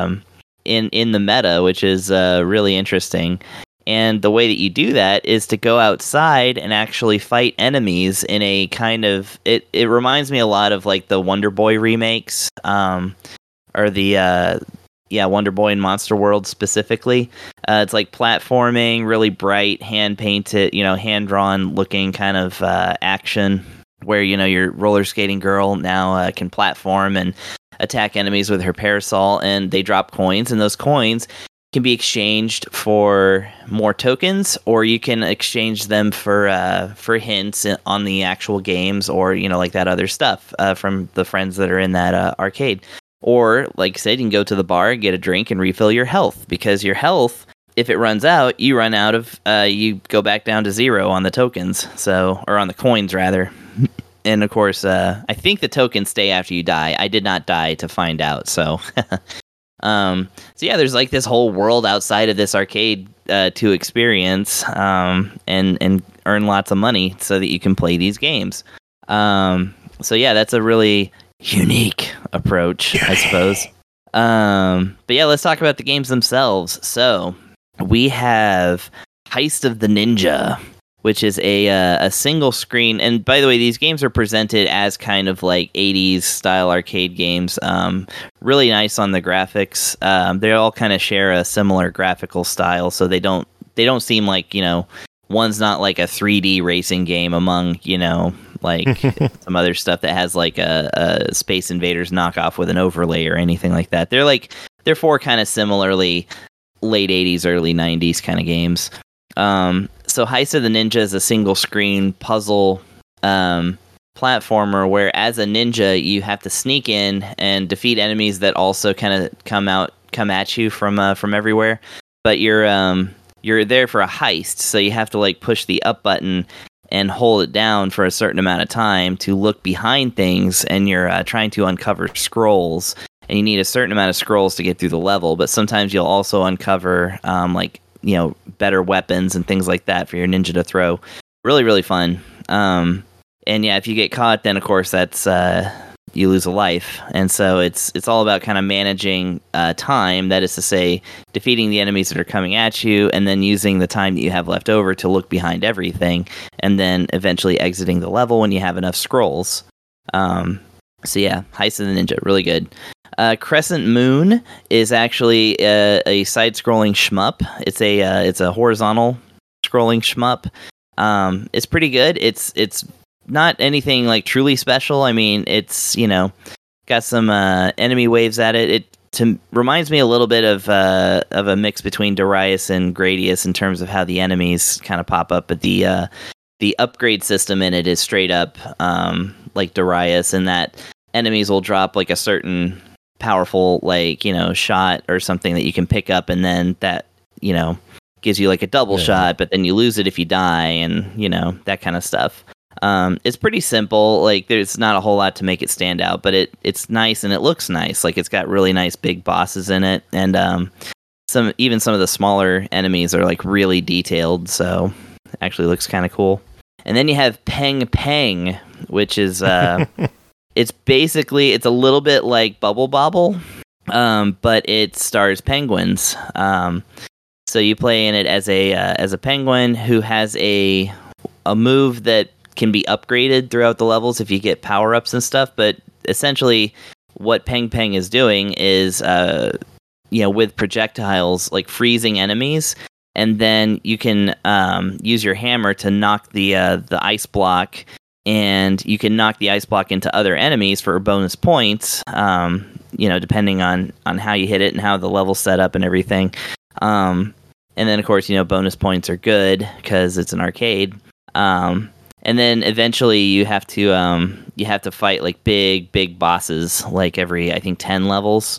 in the meta, which is really interesting. And the way that you do that is to go outside and actually fight enemies in a kind of... It reminds me a lot of like the Wonder Boy remakes, or the Wonder Boy and Monster World specifically. It's like platforming, really bright, hand-painted, hand-drawn looking kind of action where, your roller skating girl now can platform and attack enemies with her parasol, and they drop coins, and those coins can be exchanged for more tokens, or you can exchange them for hints on the actual games, or like that other stuff from the friends that are in that arcade. Or, like I said, you can go to the bar, get a drink, and refill your health, because your health, if it runs out, you run out of you go back down to 0 on the tokens, or on the coins rather. And of course, I think the tokens stay after you die. I did not die to find out. So, so yeah, there's like this whole world outside of this arcade to experience, and earn lots of money so that you can play these games. So yeah, that's a really unique approach, I suppose. But yeah, let's talk about the games themselves. So we have Heist of the Ninja, which is a single screen. And by the way, these games are presented as kind of like 80s style arcade games. Really nice on the graphics. They all kind of share a similar graphical style, so they don't seem like, one's not like a 3D racing game among, like some other stuff that has like a Space Invaders knockoff with an overlay or anything like that. They're 4 kind of similarly late 80s, early 90s kind of games. So Heist of the Ninja is a single screen puzzle platformer where, as a ninja, you have to sneak in and defeat enemies that also kind of come at you from everywhere. But you're there for a heist, so you have to like push the up button and hold it down for a certain amount of time to look behind things, and you're trying to uncover scrolls, and you need a certain amount of scrolls to get through the level. But sometimes you'll also uncover better weapons and things like that for your ninja to throw. Really, really fun. And yeah, if you get caught, then of course that's you lose a life. And so it's all about kind of managing time. That is to say, defeating the enemies that are coming at you, and then using the time that you have left over to look behind everything, and then eventually exiting the level when you have enough scrolls. So yeah, Heist of the Ninja, really good. Crescent Moon is actually a side-scrolling shmup. It's a horizontal scrolling shmup. It's pretty good. It's not anything like truly special. I mean, it's, got some enemy waves at it. It reminds me a little bit of a mix between Darius and Gradius in terms of how the enemies kind of pop up, but the upgrade system in it is straight up like Darius, in that enemies will drop like a certain powerful shot or something that you can pick up, and then that gives you like a double shot, but then you lose it if you die, and that kind of stuff. It's pretty simple. Like, there's not a whole lot to make it stand out, but it's nice and it looks nice. Like, it's got really nice big bosses in it, and some of the smaller enemies are like really detailed, so it actually looks kind of cool. And then you have Peng Peng, which is it's a little bit like Bubble Bobble, but it stars penguins. So you play in it as a penguin who has a move that can be upgraded throughout the levels if you get power-ups and stuff, but essentially what Peng Peng is doing is with projectiles, like freezing enemies, and then you can use your hammer to knock the ice block, and you can knock the ice block into other enemies for bonus points, depending on how you hit it and how the level's set up and everything. And then, of course, bonus points are good because it's an arcade. And then eventually you have to fight like big bosses, like every, I think, 10 levels.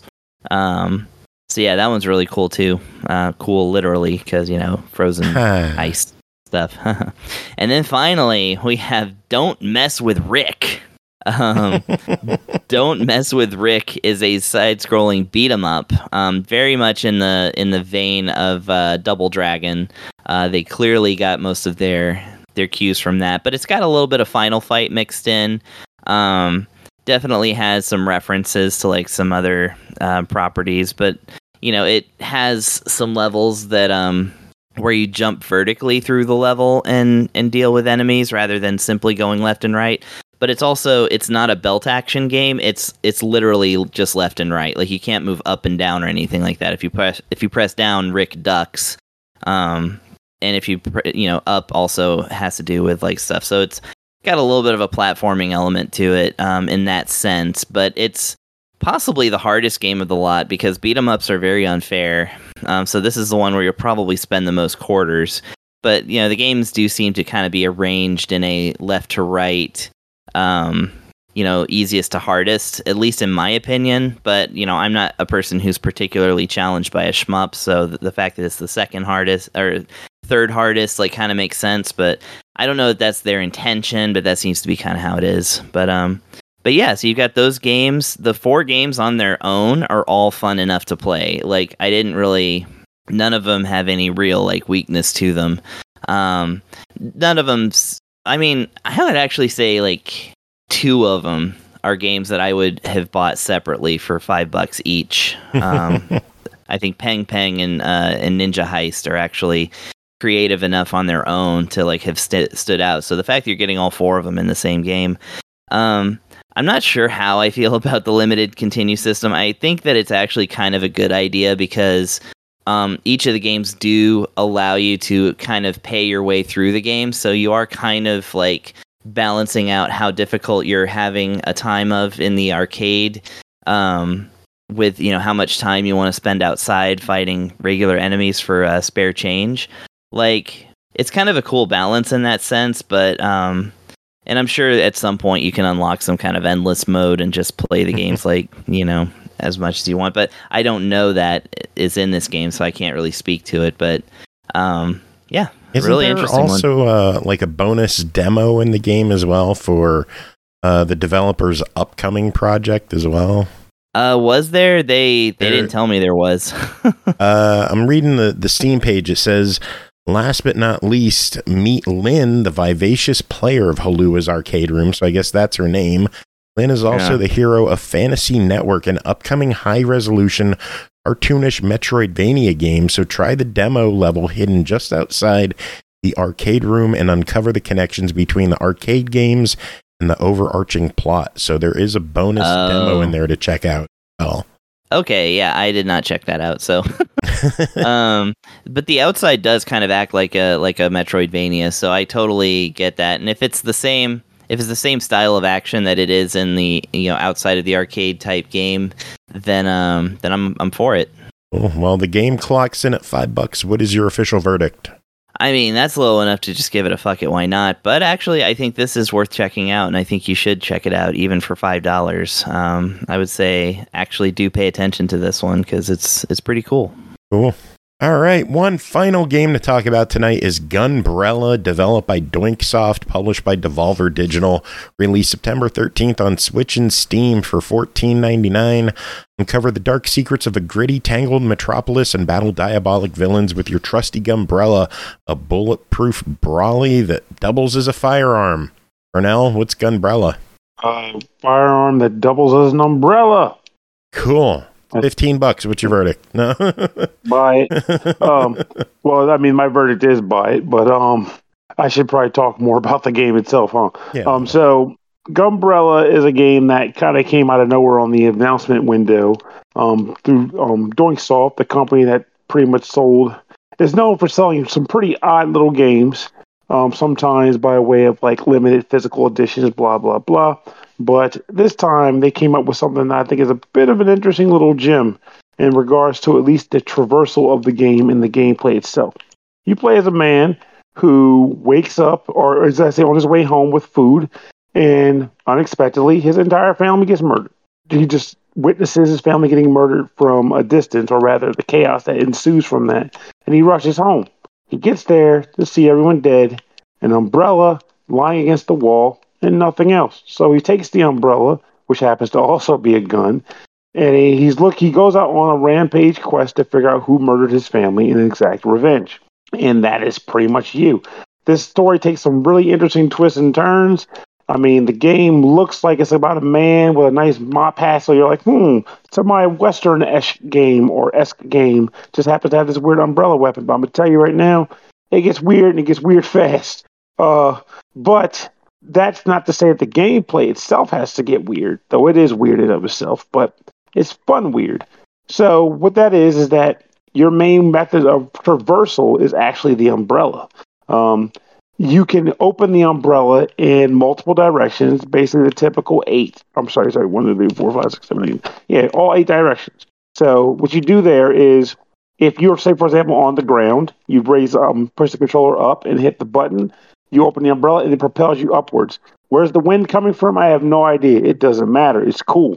So yeah, that one's really cool too. Cool literally, because frozen ice stuff. And then finally we have Don't Mess with Rick. Don't Mess with Rick is a side-scrolling beat 'em up, very much in the vein of Double Dragon. They clearly got most of their cues from that, but it's got a little bit of Final Fight mixed in. Definitely has some references to like some other properties, but it has some levels that where you jump vertically through the level and deal with enemies rather than simply going left and right. But it's not a belt action game. It's literally just left and right. Like, you can't move up and down or anything like that. If you press down, Rick ducks. And if you up also has to do with like stuff. So it's got a little bit of a platforming element to it in that sense. But it's possibly the hardest game of the lot because beat 'em ups are very unfair. So this is the one where you'll probably spend the most quarters. But the games do seem to kind of be arranged in a left to right. Easiest to hardest, at least in my opinion. But, I'm not a person who's particularly challenged by a shmup, so the fact that it's the second hardest or third hardest, like, kind of makes sense. But I don't know if that's their intention, but that seems to be kind of how it is. But yeah, so you've got those games. The 4 games on their own are all fun enough to play. Like, none of them have any real, like, weakness to them. None of them. I mean, I would actually say like 2 of them are games that I would have bought separately for $5 each. I think Peng Peng and Ninja Heist are actually creative enough on their own to like have stood out. So the fact that you're getting all 4 of them in the same game, I'm not sure how I feel about the limited continue system. I think that it's actually kind of a good idea because each of the games do allow you to kind of pay your way through the game, so you are kind of like balancing out how difficult you're having a time of in the arcade with how much time you want to spend outside fighting regular enemies for spare change. Like, it's kind of a cool balance in that sense, but and I'm sure at some point you can unlock some kind of endless mode and just play the games like as much as you want, but I don't know that is in this game, so I can't really speak to it. But yeah, isn't really there interesting. Also, like a bonus demo in the game as well for the developer's upcoming project as well. Was there? They didn't tell me there was. I'm reading the Steam page. It says, last but not least, meet Lynn, the vivacious player of Halua's arcade room. So I guess that's her name. Lynn is also Yeah. the hero of Fantasy Network, an upcoming high-resolution, cartoonish Metroidvania game, so try the demo level hidden just outside the arcade room and uncover the connections between the arcade games and the overarching plot. So there is a bonus demo in there to check out. Oh. Okay, yeah, I did not check that out. So, but the outside does kind of act like a Metroidvania, so I totally get that. And if it's the same style of action that it is in the outside of the arcade type game, then I'm for it. Well, the game clocks in at $5. What is your official verdict? I mean, that's low enough to just give it a fuck it, why not? But actually, I think this is worth checking out, and I think you should check it out, even for $5. I would say actually do pay attention to this one, because it's pretty cool. Cool. All right, one final game to talk about tonight is Gunbrella, developed by Doinksoft, published by Devolver Digital, released September 13th on Switch and Steam for $14.99. Uncover the dark secrets of a gritty, tangled metropolis and battle diabolic villains with your trusty Gunbrella, a bulletproof brawly that doubles as a firearm. Pernell, what's Gunbrella? Firearm that doubles as an umbrella. Cool. $15. What's your verdict? No. Buy it. Well, I mean, my verdict is buy it, but I should probably talk more about the game itself, huh? Yeah. So Gunbrella is a game that kind of came out of nowhere on the announcement window through Doinksoft, the company that pretty much is known for selling some pretty odd little games, sometimes by way of like limited physical editions, blah, blah, blah. But this time they came up with something that I think is a bit of an interesting little gem in regards to at least the traversal of the game and the gameplay itself. You play as a man who wakes up, or as I say, on his way home with food, and unexpectedly his entire family gets murdered. He just witnesses his family getting murdered from a distance, or rather the chaos that ensues from that, and he rushes home. He gets there to see everyone dead, an umbrella lying against the wall, and nothing else. So he takes the umbrella, which happens to also be a gun, and he goes out on a rampage quest to figure out who murdered his family and exact revenge. And that is pretty much you. This story takes some really interesting twists and turns. I mean, the game looks like it's about a man with a nice mop hat, so you're like, it's a my Western-esque game or esque game. Just happens to have this weird umbrella weapon. But I'm going to tell you right now, it gets weird, and it gets weird fast. But that's not to say that the gameplay itself has to get weird, though it is weird in of itself, but it's fun weird. So what that is that your main method of traversal is actually the umbrella. You can open the umbrella in multiple directions, basically the typical 8. I'm sorry, 1, 2, 3, 4, 5, 6, 7, 8. Yeah, all 8 directions. So what you do there is, if you're, say, for example, on the ground, you push the controller up and hit the button. You open the umbrella and it propels you upwards. Where's the wind coming from? I have no idea. It doesn't matter. It's cool.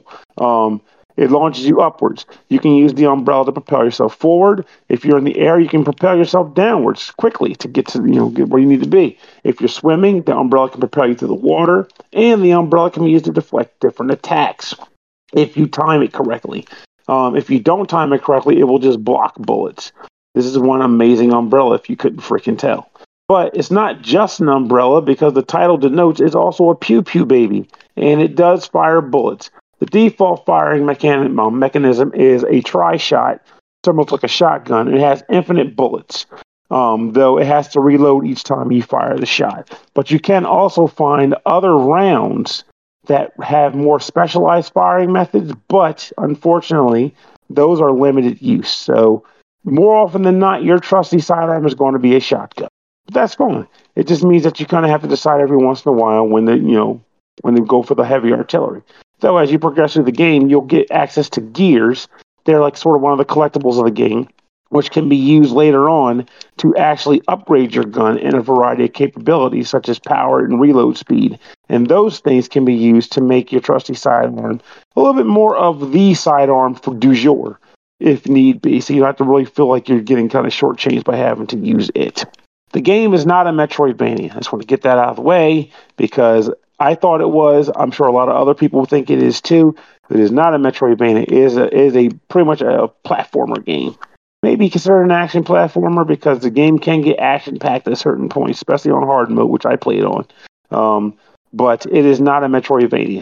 It launches you upwards. You can use the umbrella to propel yourself forward. If you're in the air, you can propel yourself downwards quickly to get to get where you need to be. If you're swimming, the umbrella can propel you through the water, and the umbrella can be used to deflect different attacks if you time it correctly. If you don't time it correctly, it will just block bullets. This is one amazing umbrella if you couldn't freaking tell. But it's not just an umbrella, because the title denotes it's also a pew-pew baby, and it does fire bullets. The default firing mechanism is a tri-shot, similar to like a shotgun. It has infinite bullets, though it has to reload each time you fire the shot. But you can also find other rounds that have more specialized firing methods, but unfortunately, those are limited use. So more often than not, your trusty sidearm is going to be a shotgun. But that's fine. It just means that you kind of have to decide every once in a while when they go for the heavy artillery. Though as you progress through the game, you'll get access to gears. They're like sort of one of the collectibles of the game, which can be used later on to actually upgrade your gun in a variety of capabilities, such as power and reload speed. And those things can be used to make your trusty sidearm a little bit more of the sidearm for du jour, if need be. So you don't have to really feel like you're getting kind of shortchanged by having to use it. The game is not a Metroidvania. I just want to get that out of the way, because I thought it was. I'm sure a lot of other people think it is too. It is not a Metroidvania. It is a pretty much a platformer game. Maybe considered an action platformer, because the game can get action-packed at certain points, especially on hard mode, which I played on. But it is not a Metroidvania.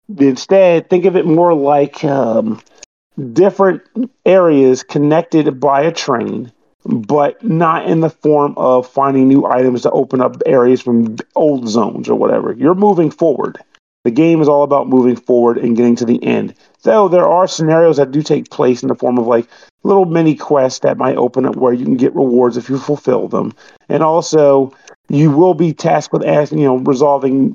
Instead, think of it more like different areas connected by a train, but not in the form of finding new items to open up areas from old zones or whatever. You're moving forward. The game is all about moving forward and getting to the end. Though there are scenarios that do take place in the form of like little mini quests that might open up where you can get rewards if you fulfill them. And also, you will be tasked with resolving,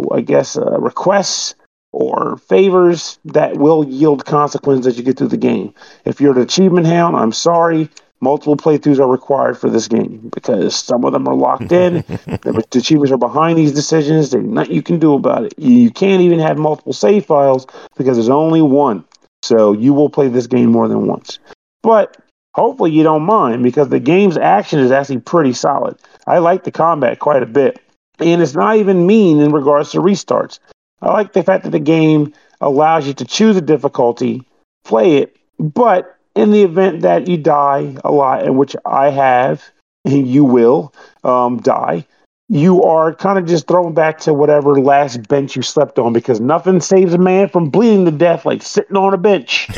requests or favors that will yield consequences as you get through the game. If you're an achievement hound, I'm sorry. Multiple playthroughs are required for this game because some of them are locked in. The achievements are behind these decisions. There's nothing you can do about it. You can't even have multiple save files because there's only one. So you will play this game more than once. But hopefully you don't mind because the game's action is actually pretty solid. I like the combat quite a bit. And it's not even mean in regards to restarts. I like the fact that the game allows you to choose a difficulty, play it, but in the event that you die a lot, in which I have, and you will die, you are kind of just thrown back to whatever last bench you slept on because nothing saves a man from bleeding to death like sitting on a bench.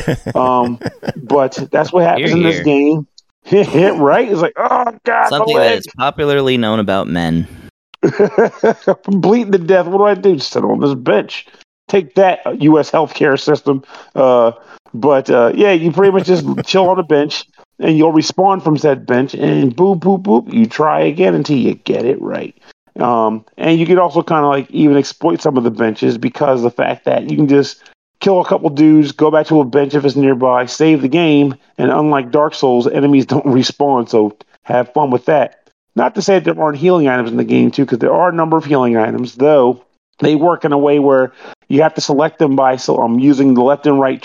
But that's what happens in this game. Right? It's like, oh, God. Something that is popularly known about men. Bleeding to death. What do I do? Sit on this bench. Take that, U.S. healthcare system. But you pretty much just chill on the bench and you'll respawn from said bench and boop, boop, boop. You try again until you get it right. And you can also kind of like even exploit some of the benches because of the fact that you can just kill a couple dudes, go back to a bench if it's nearby, save the game. And unlike Dark Souls, enemies don't respawn. So have fun with that. Not to say that there aren't healing items in the game too, because there are a number of healing items, though they work in a way where you have to select them by using the left and right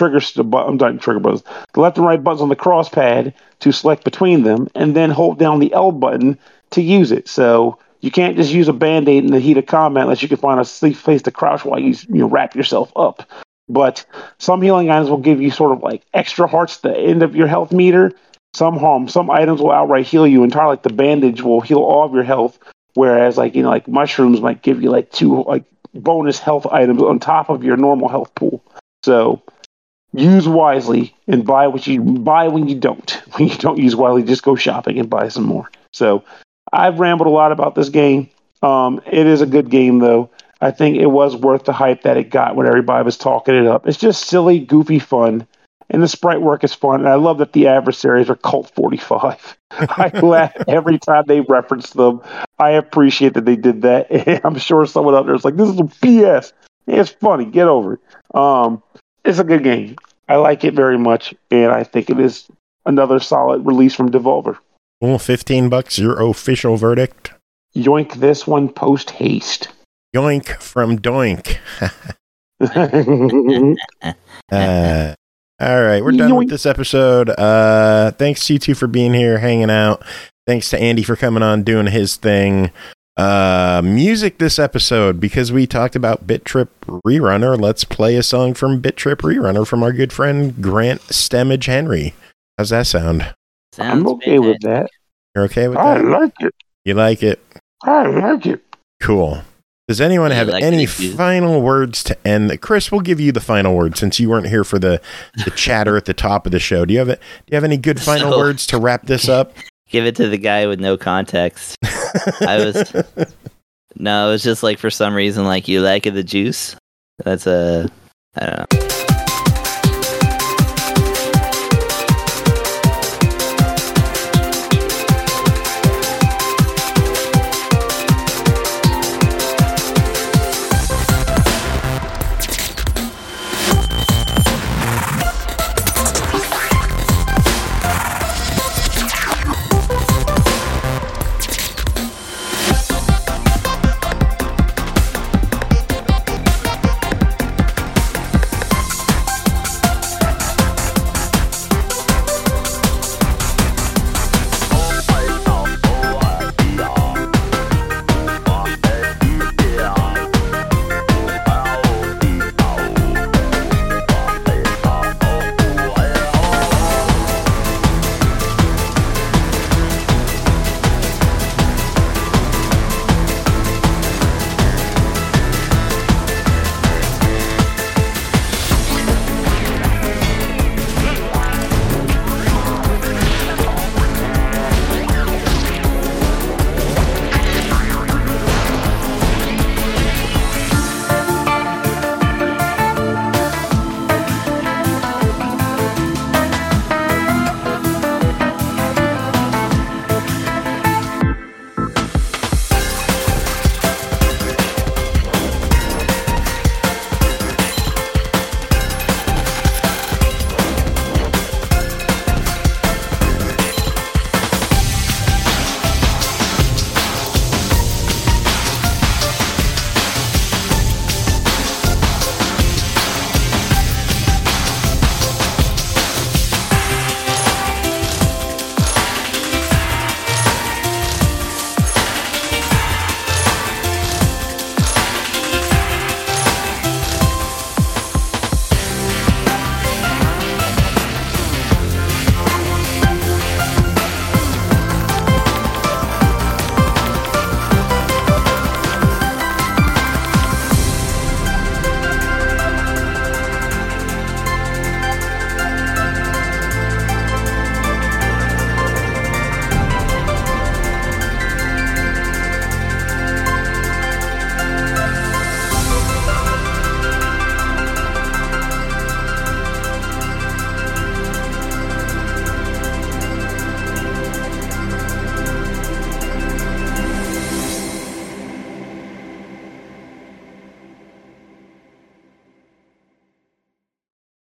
the left and right buttons on the cross pad to select between them, and then hold down the L button to use it. So you can't just use a Band-Aid in the heat of combat unless you can find a safe place to crouch while you wrap yourself up. But some healing items will give you sort of like extra hearts at the end of your health meter. Some items will outright heal you entirely. Like the bandage will heal all of your health, whereas like mushrooms might give you like 2 like bonus health items on top of your normal health pool. So use wisely and buy when you don't. When you don't use wisely, just go shopping and buy some more. So I've rambled a lot about this game. It is a good game though. I think it was worth the hype that it got when everybody was talking it up. It's just silly, goofy fun. And the sprite work is fun. And I love that the adversaries are Colt 45. I laugh every time they reference them. I appreciate that they did that. And I'm sure someone out there is like, this is a BS. It's funny. Get over it. It's a good game. I like it very much. And I think it is another solid release from Devolver. Well, $15, your official verdict? Yoink this one post haste. Yoink from Doink. All right, we're done with this episode. Thanks to you two for being here, hanging out. Thanks to Andy for coming on, doing his thing. Music this episode, because we talked about Bit Trip Rerunner. Let's play a song from Bit Trip Rerunner from our good friend Grant Stemage Henry. How's that sound? I'm okay with that. You're okay with that? I like it. You like it? I like it. Cool. Does anyone have any final words to end? Chris, we'll give you the final word since you weren't here for the chatter at the top of the show. Do you have any good final words to wrap this up? Give it to the guy with no context. It was just like for some reason like you like the juice. That's I don't know.